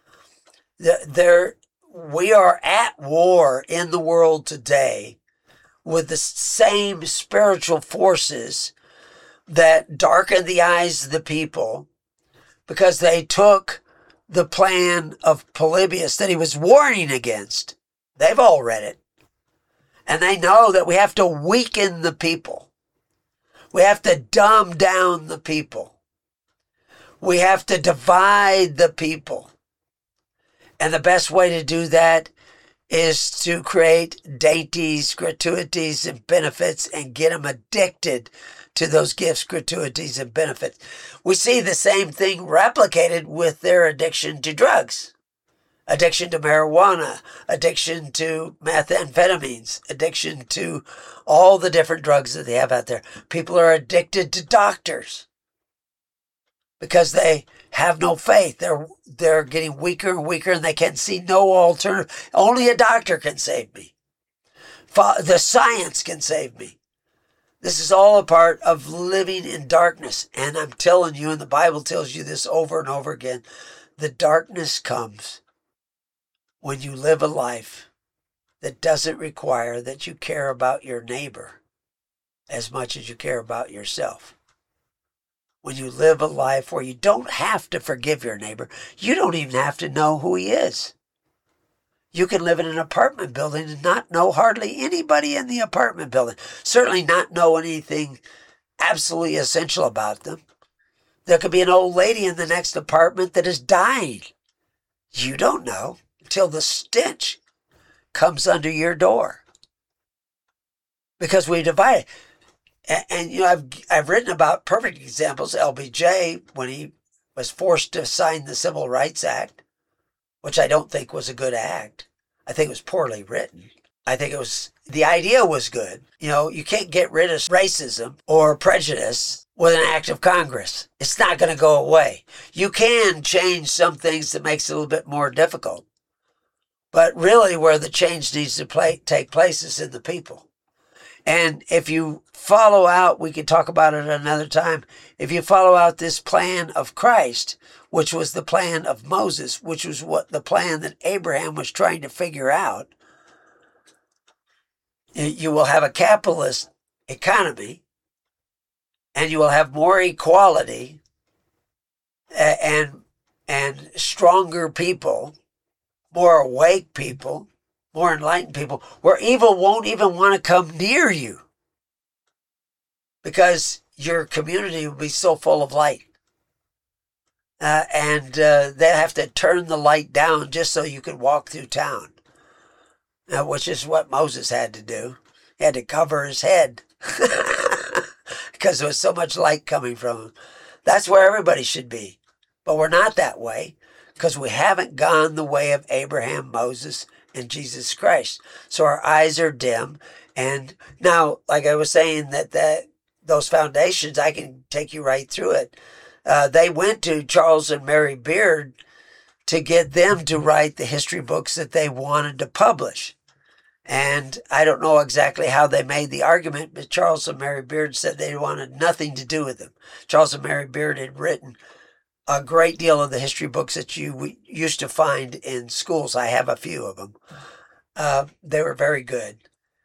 There, we are at war in the world today with the same spiritual forces that darken the eyes of the people because they took the plan of Polybius that he was warning against. They've all read it. And they know that we have to weaken the people. We have to dumb down the people. We have to divide the people. And the best way to do that is to create dainties, gratuities, and benefits and get them addicted to those gifts, gratuities, and benefits. We see the same thing replicated with their addiction to drugs. Addiction to marijuana, addiction to methamphetamines, addiction to all the different drugs that they have out there. People are addicted to doctors because they have no faith. They're they're getting weaker and weaker, and they can see no alternative. Only a doctor can save me. The science can save me. This is all a part of living in darkness. And I'm telling you, and the Bible tells you this over and over again, the darkness comes when you live a life that doesn't require that you care about your neighbor as much as you care about yourself. When you live a life where you don't have to forgive your neighbor, you don't even have to know who he is. You can live in an apartment building and not know hardly anybody in the apartment building. Certainly not know anything absolutely essential about them. There could be an old lady in the next apartment that is dying. You don't know until the stench comes under your door. Because we divide. And, and you know, I've I've written about perfect examples. L B J, when he was forced to sign the Civil Rights Act, which I don't think was a good act. I think it was poorly written. I think it was, the idea was good. You know, you can't get rid of racism or prejudice with an act of Congress. It's not going to go away. You can change some things that makes it a little bit more difficult. But really where the change needs to play, take place is in the people. And if you follow out, we can talk about it another time, if you follow out this plan of Christ, which was the plan of Moses, which was what the plan that Abraham was trying to figure out, you will have a capitalist economy, and you will have more equality and, and stronger people, more awake people, more enlightened people, where evil won't even want to come near you because your community will be so full of light. Uh, and uh, they have to turn the light down just so you can walk through town, uh, which is what Moses had to do. He had to cover his head because there was so much light coming from him. That's where everybody should be. But we're not that way because we haven't gone the way of Abraham, Moses, and Jesus Christ. So our eyes are dim. And now, like I was saying, that, that those foundations, I can take you right through it. Uh, they went to Charles and Mary Beard to get them to write the history books that they wanted to publish. And I don't know exactly how they made the argument, but Charles and Mary Beard said they wanted nothing to do with them. Charles and Mary Beard had written a great deal of the history books that you used to find in schools. I have a few of them. Uh, they were very good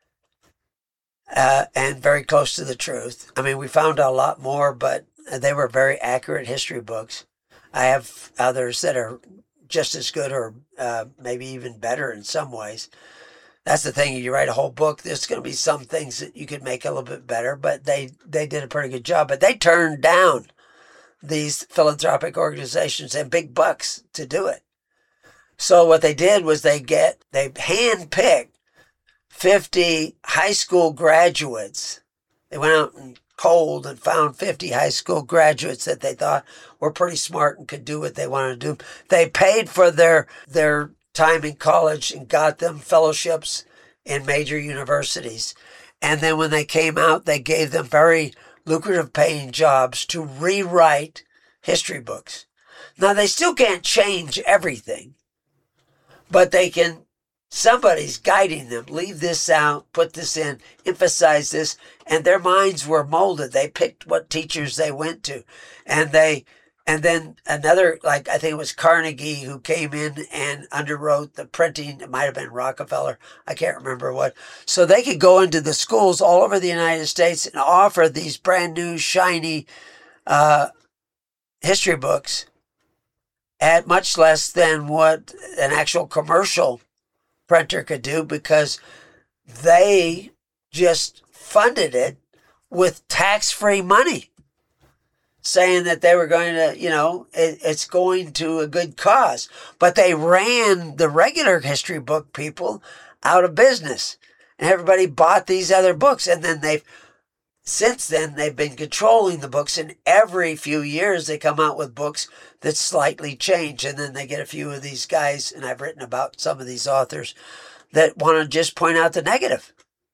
uh, and very close to the truth. I mean, we found a lot more, but they were very accurate history books. I have others that are just as good or uh, maybe even better in some ways. That's the thing. You write a whole book, there's going to be some things that you could make a little bit better, but they, they did a pretty good job. But they turned down these philanthropic organizations and big bucks to do it. So what they did was they get, they handpicked fifty high school graduates. They went out and polled and found fifty high school graduates that they thought were pretty smart and could do what they wanted to do. They paid for their, their time in college and got them fellowships in major universities. And then when they came out, they gave them very lucrative paying jobs to rewrite history books. Now, they still can't change everything, but they can, somebody's guiding them. Leave this out, put this in, emphasize this, and their minds were molded. They picked what teachers they went to, and they, and then another, like I think it was Carnegie who came in and underwrote the printing. It might have been Rockefeller. I can't remember what. So they could go into the schools all over the United States and offer these brand new, shiny uh, history books at much less than what an actual commercial printer could do, because they just funded it with tax-free money, saying that they were going to, you know, it, it's going to a good cause. But they ran the regular history book people out of business, and everybody bought these other books. And then they've, since then, they've been controlling the books, and every few years they come out with books that slightly change. And then they get a few of these guys, and I've written about some of these authors, that want to just point out the negative.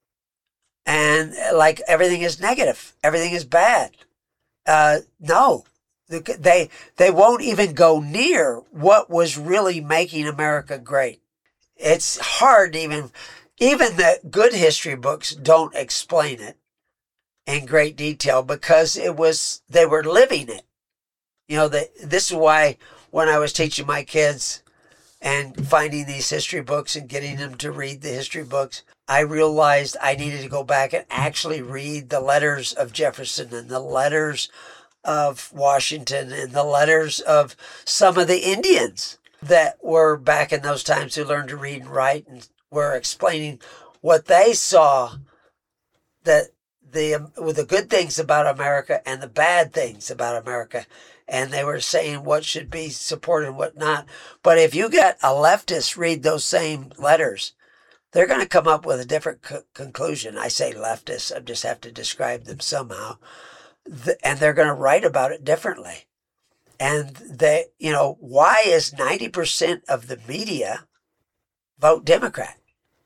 And like everything is negative, everything is bad. Uh, no, they they won't even go near what was really making America great. It's hard to even, even the good history books don't explain it in great detail, because it was, they were living it. You know, the, this is why when I was teaching my kids and finding these history books and getting them to read the history books, I realized I needed to go back and actually read the letters of Jefferson and the letters of Washington and the letters of some of the Indians that were back in those times who learned to read and write, and were explaining what they saw, that the with the good things about America and the bad things about America. And they were saying what should be supported and what not. But if you get a leftist read those same letters, they're going to come up with a different co- conclusion. I say leftists, I just have to describe them somehow. The, and they're going to write about it differently. And they, you know, why is ninety percent of the media vote Democrat?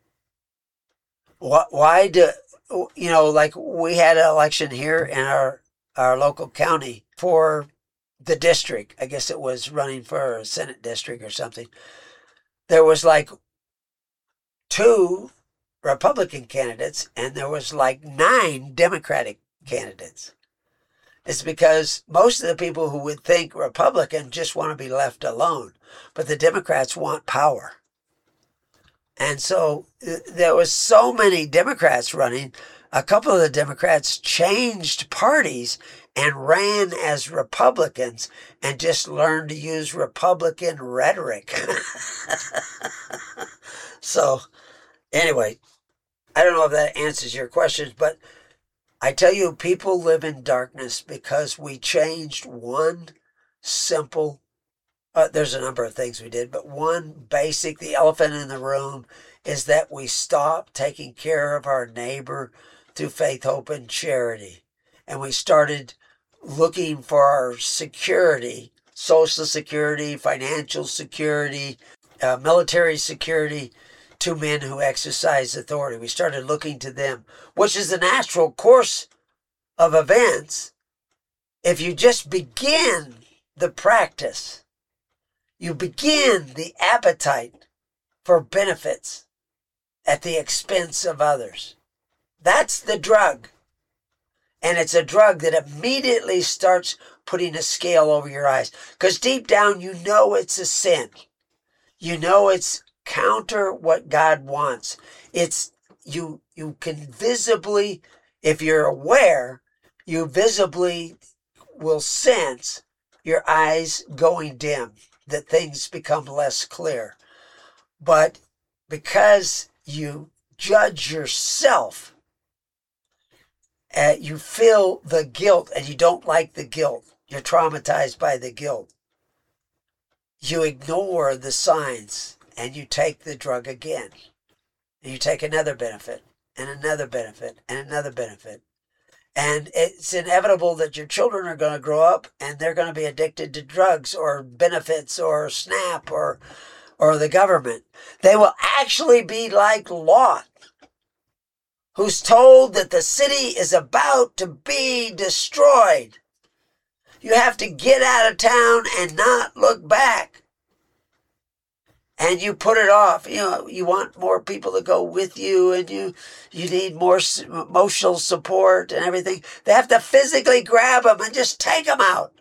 Why, why do, you know, like we had an election here in our, our local county for the district. I guess it was running for a Senate district or something. There was like two Republican candidates, and there was like nine Democratic candidates. It's because most of the people who would think Republican just want to be left alone, but the Democrats want power. And so there was so many Democrats running. A couple of the Democrats changed parties and ran as Republicans and just learned to use Republican rhetoric. So anyway, I don't know if that answers your questions, but I tell you, people live in darkness because we changed one simple, uh, there's a number of things we did, but one basic, the elephant in the room, is that we stopped taking care of our neighbor through faith, hope, and charity. And we started looking for our security, social security, financial security, uh, military security, to men who exercise authority. We started looking to them, which is the natural course of events. If you just begin the practice, you begin the appetite for benefits at the expense of others. That's the drug. And it's a drug that immediately starts putting a scale over your eyes. Because deep down, you know it's a sin. You know it's counter what God wants. It's you you can visibly, if you're aware, you visibly will sense your eyes going dim, that things become less clear. But because you judge yourself, uh, you feel the guilt and you don't like the guilt. You're traumatized by the guilt. You ignore the signs and you take the drug again. And you take another benefit and another benefit and another benefit. And it's inevitable that your children are going to grow up and they're going to be addicted to drugs or benefits or SNAP or or the government. They will actually be like Lot, who's told that the city is about to be destroyed. You have to get out of town and not look back. And you put it off. You know, you want more people to go with you, and you you need more emotional support and everything. They have to physically grab him and just take him out.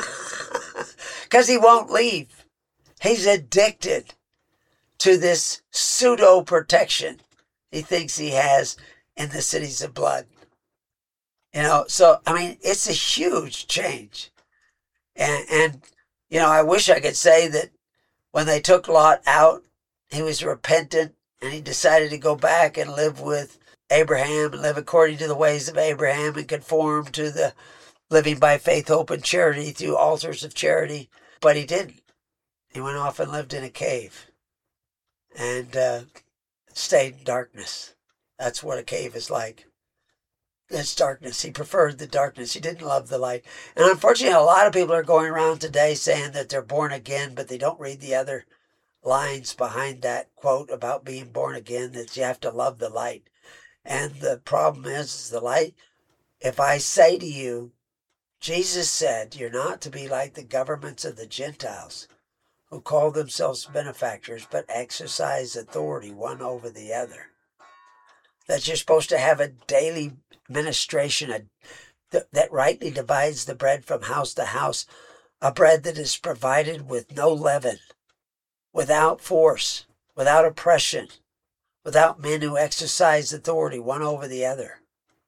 Because he won't leave. He's addicted to this pseudo protection he thinks he has in the cities of blood. You know, so, I mean, it's a huge change. And, and, you know, I wish I could say that when they took Lot out, he was repentant and he decided to go back and live with Abraham and live according to the ways of Abraham and conform to the living by faith, hope, and charity through altars of charity. But he didn't. He went off and lived in a cave and uh, stayed in darkness. That's what a cave is like. It's darkness. He preferred the darkness. He didn't love the light. And unfortunately, a lot of people are going around today saying that they're born again, but they don't read the other lines behind that quote about being born again, that you have to love the light. And the problem is, is the light. If I say to you, Jesus said, you're not to be like the governments of the Gentiles who call themselves benefactors but exercise authority one over the other. That you're supposed to have a daily ministration a, th- that rightly divides the bread from house to house, a bread that is provided with no leaven, without force, without oppression, without men who exercise authority one over the other.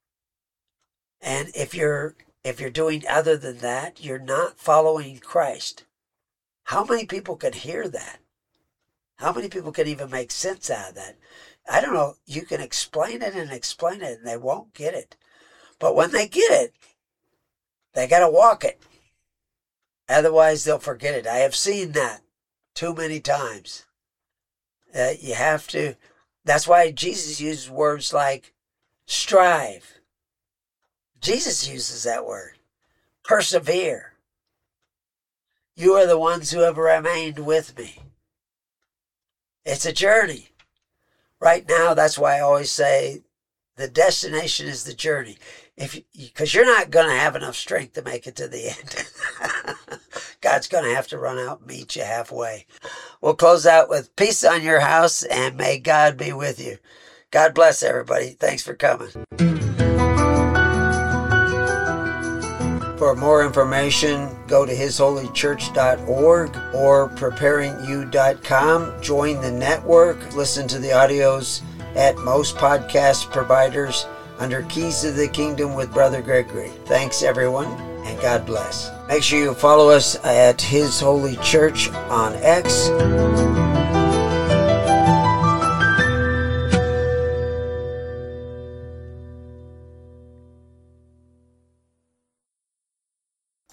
And if you're if you're doing other than that, you're not following Christ. How many people could hear that? How many people can even make sense out of that? I don't know. You can explain it and explain it, and they won't get it. But when they get it, they got to walk it. Otherwise, they'll forget it. I have seen that too many times. Uh, you have to. That's why Jesus uses words like strive. Jesus uses that word. Persevere. You are the ones who have remained with me. It's a journey. Right now, that's why I always say the destination is the journey. If because you're not going to have enough strength to make it to the end. God's going to have to run out and meet you halfway. We'll close out with peace on your house, and may God be with you. God bless everybody. Thanks for coming. For more information, go to his holy church dot org or preparing you dot com. Join the network. Listen to the audios at most podcast providers under Keys to the Kingdom with Brother Gregory. Thanks, everyone, and God bless. Make sure you follow us at His Holy Church on X.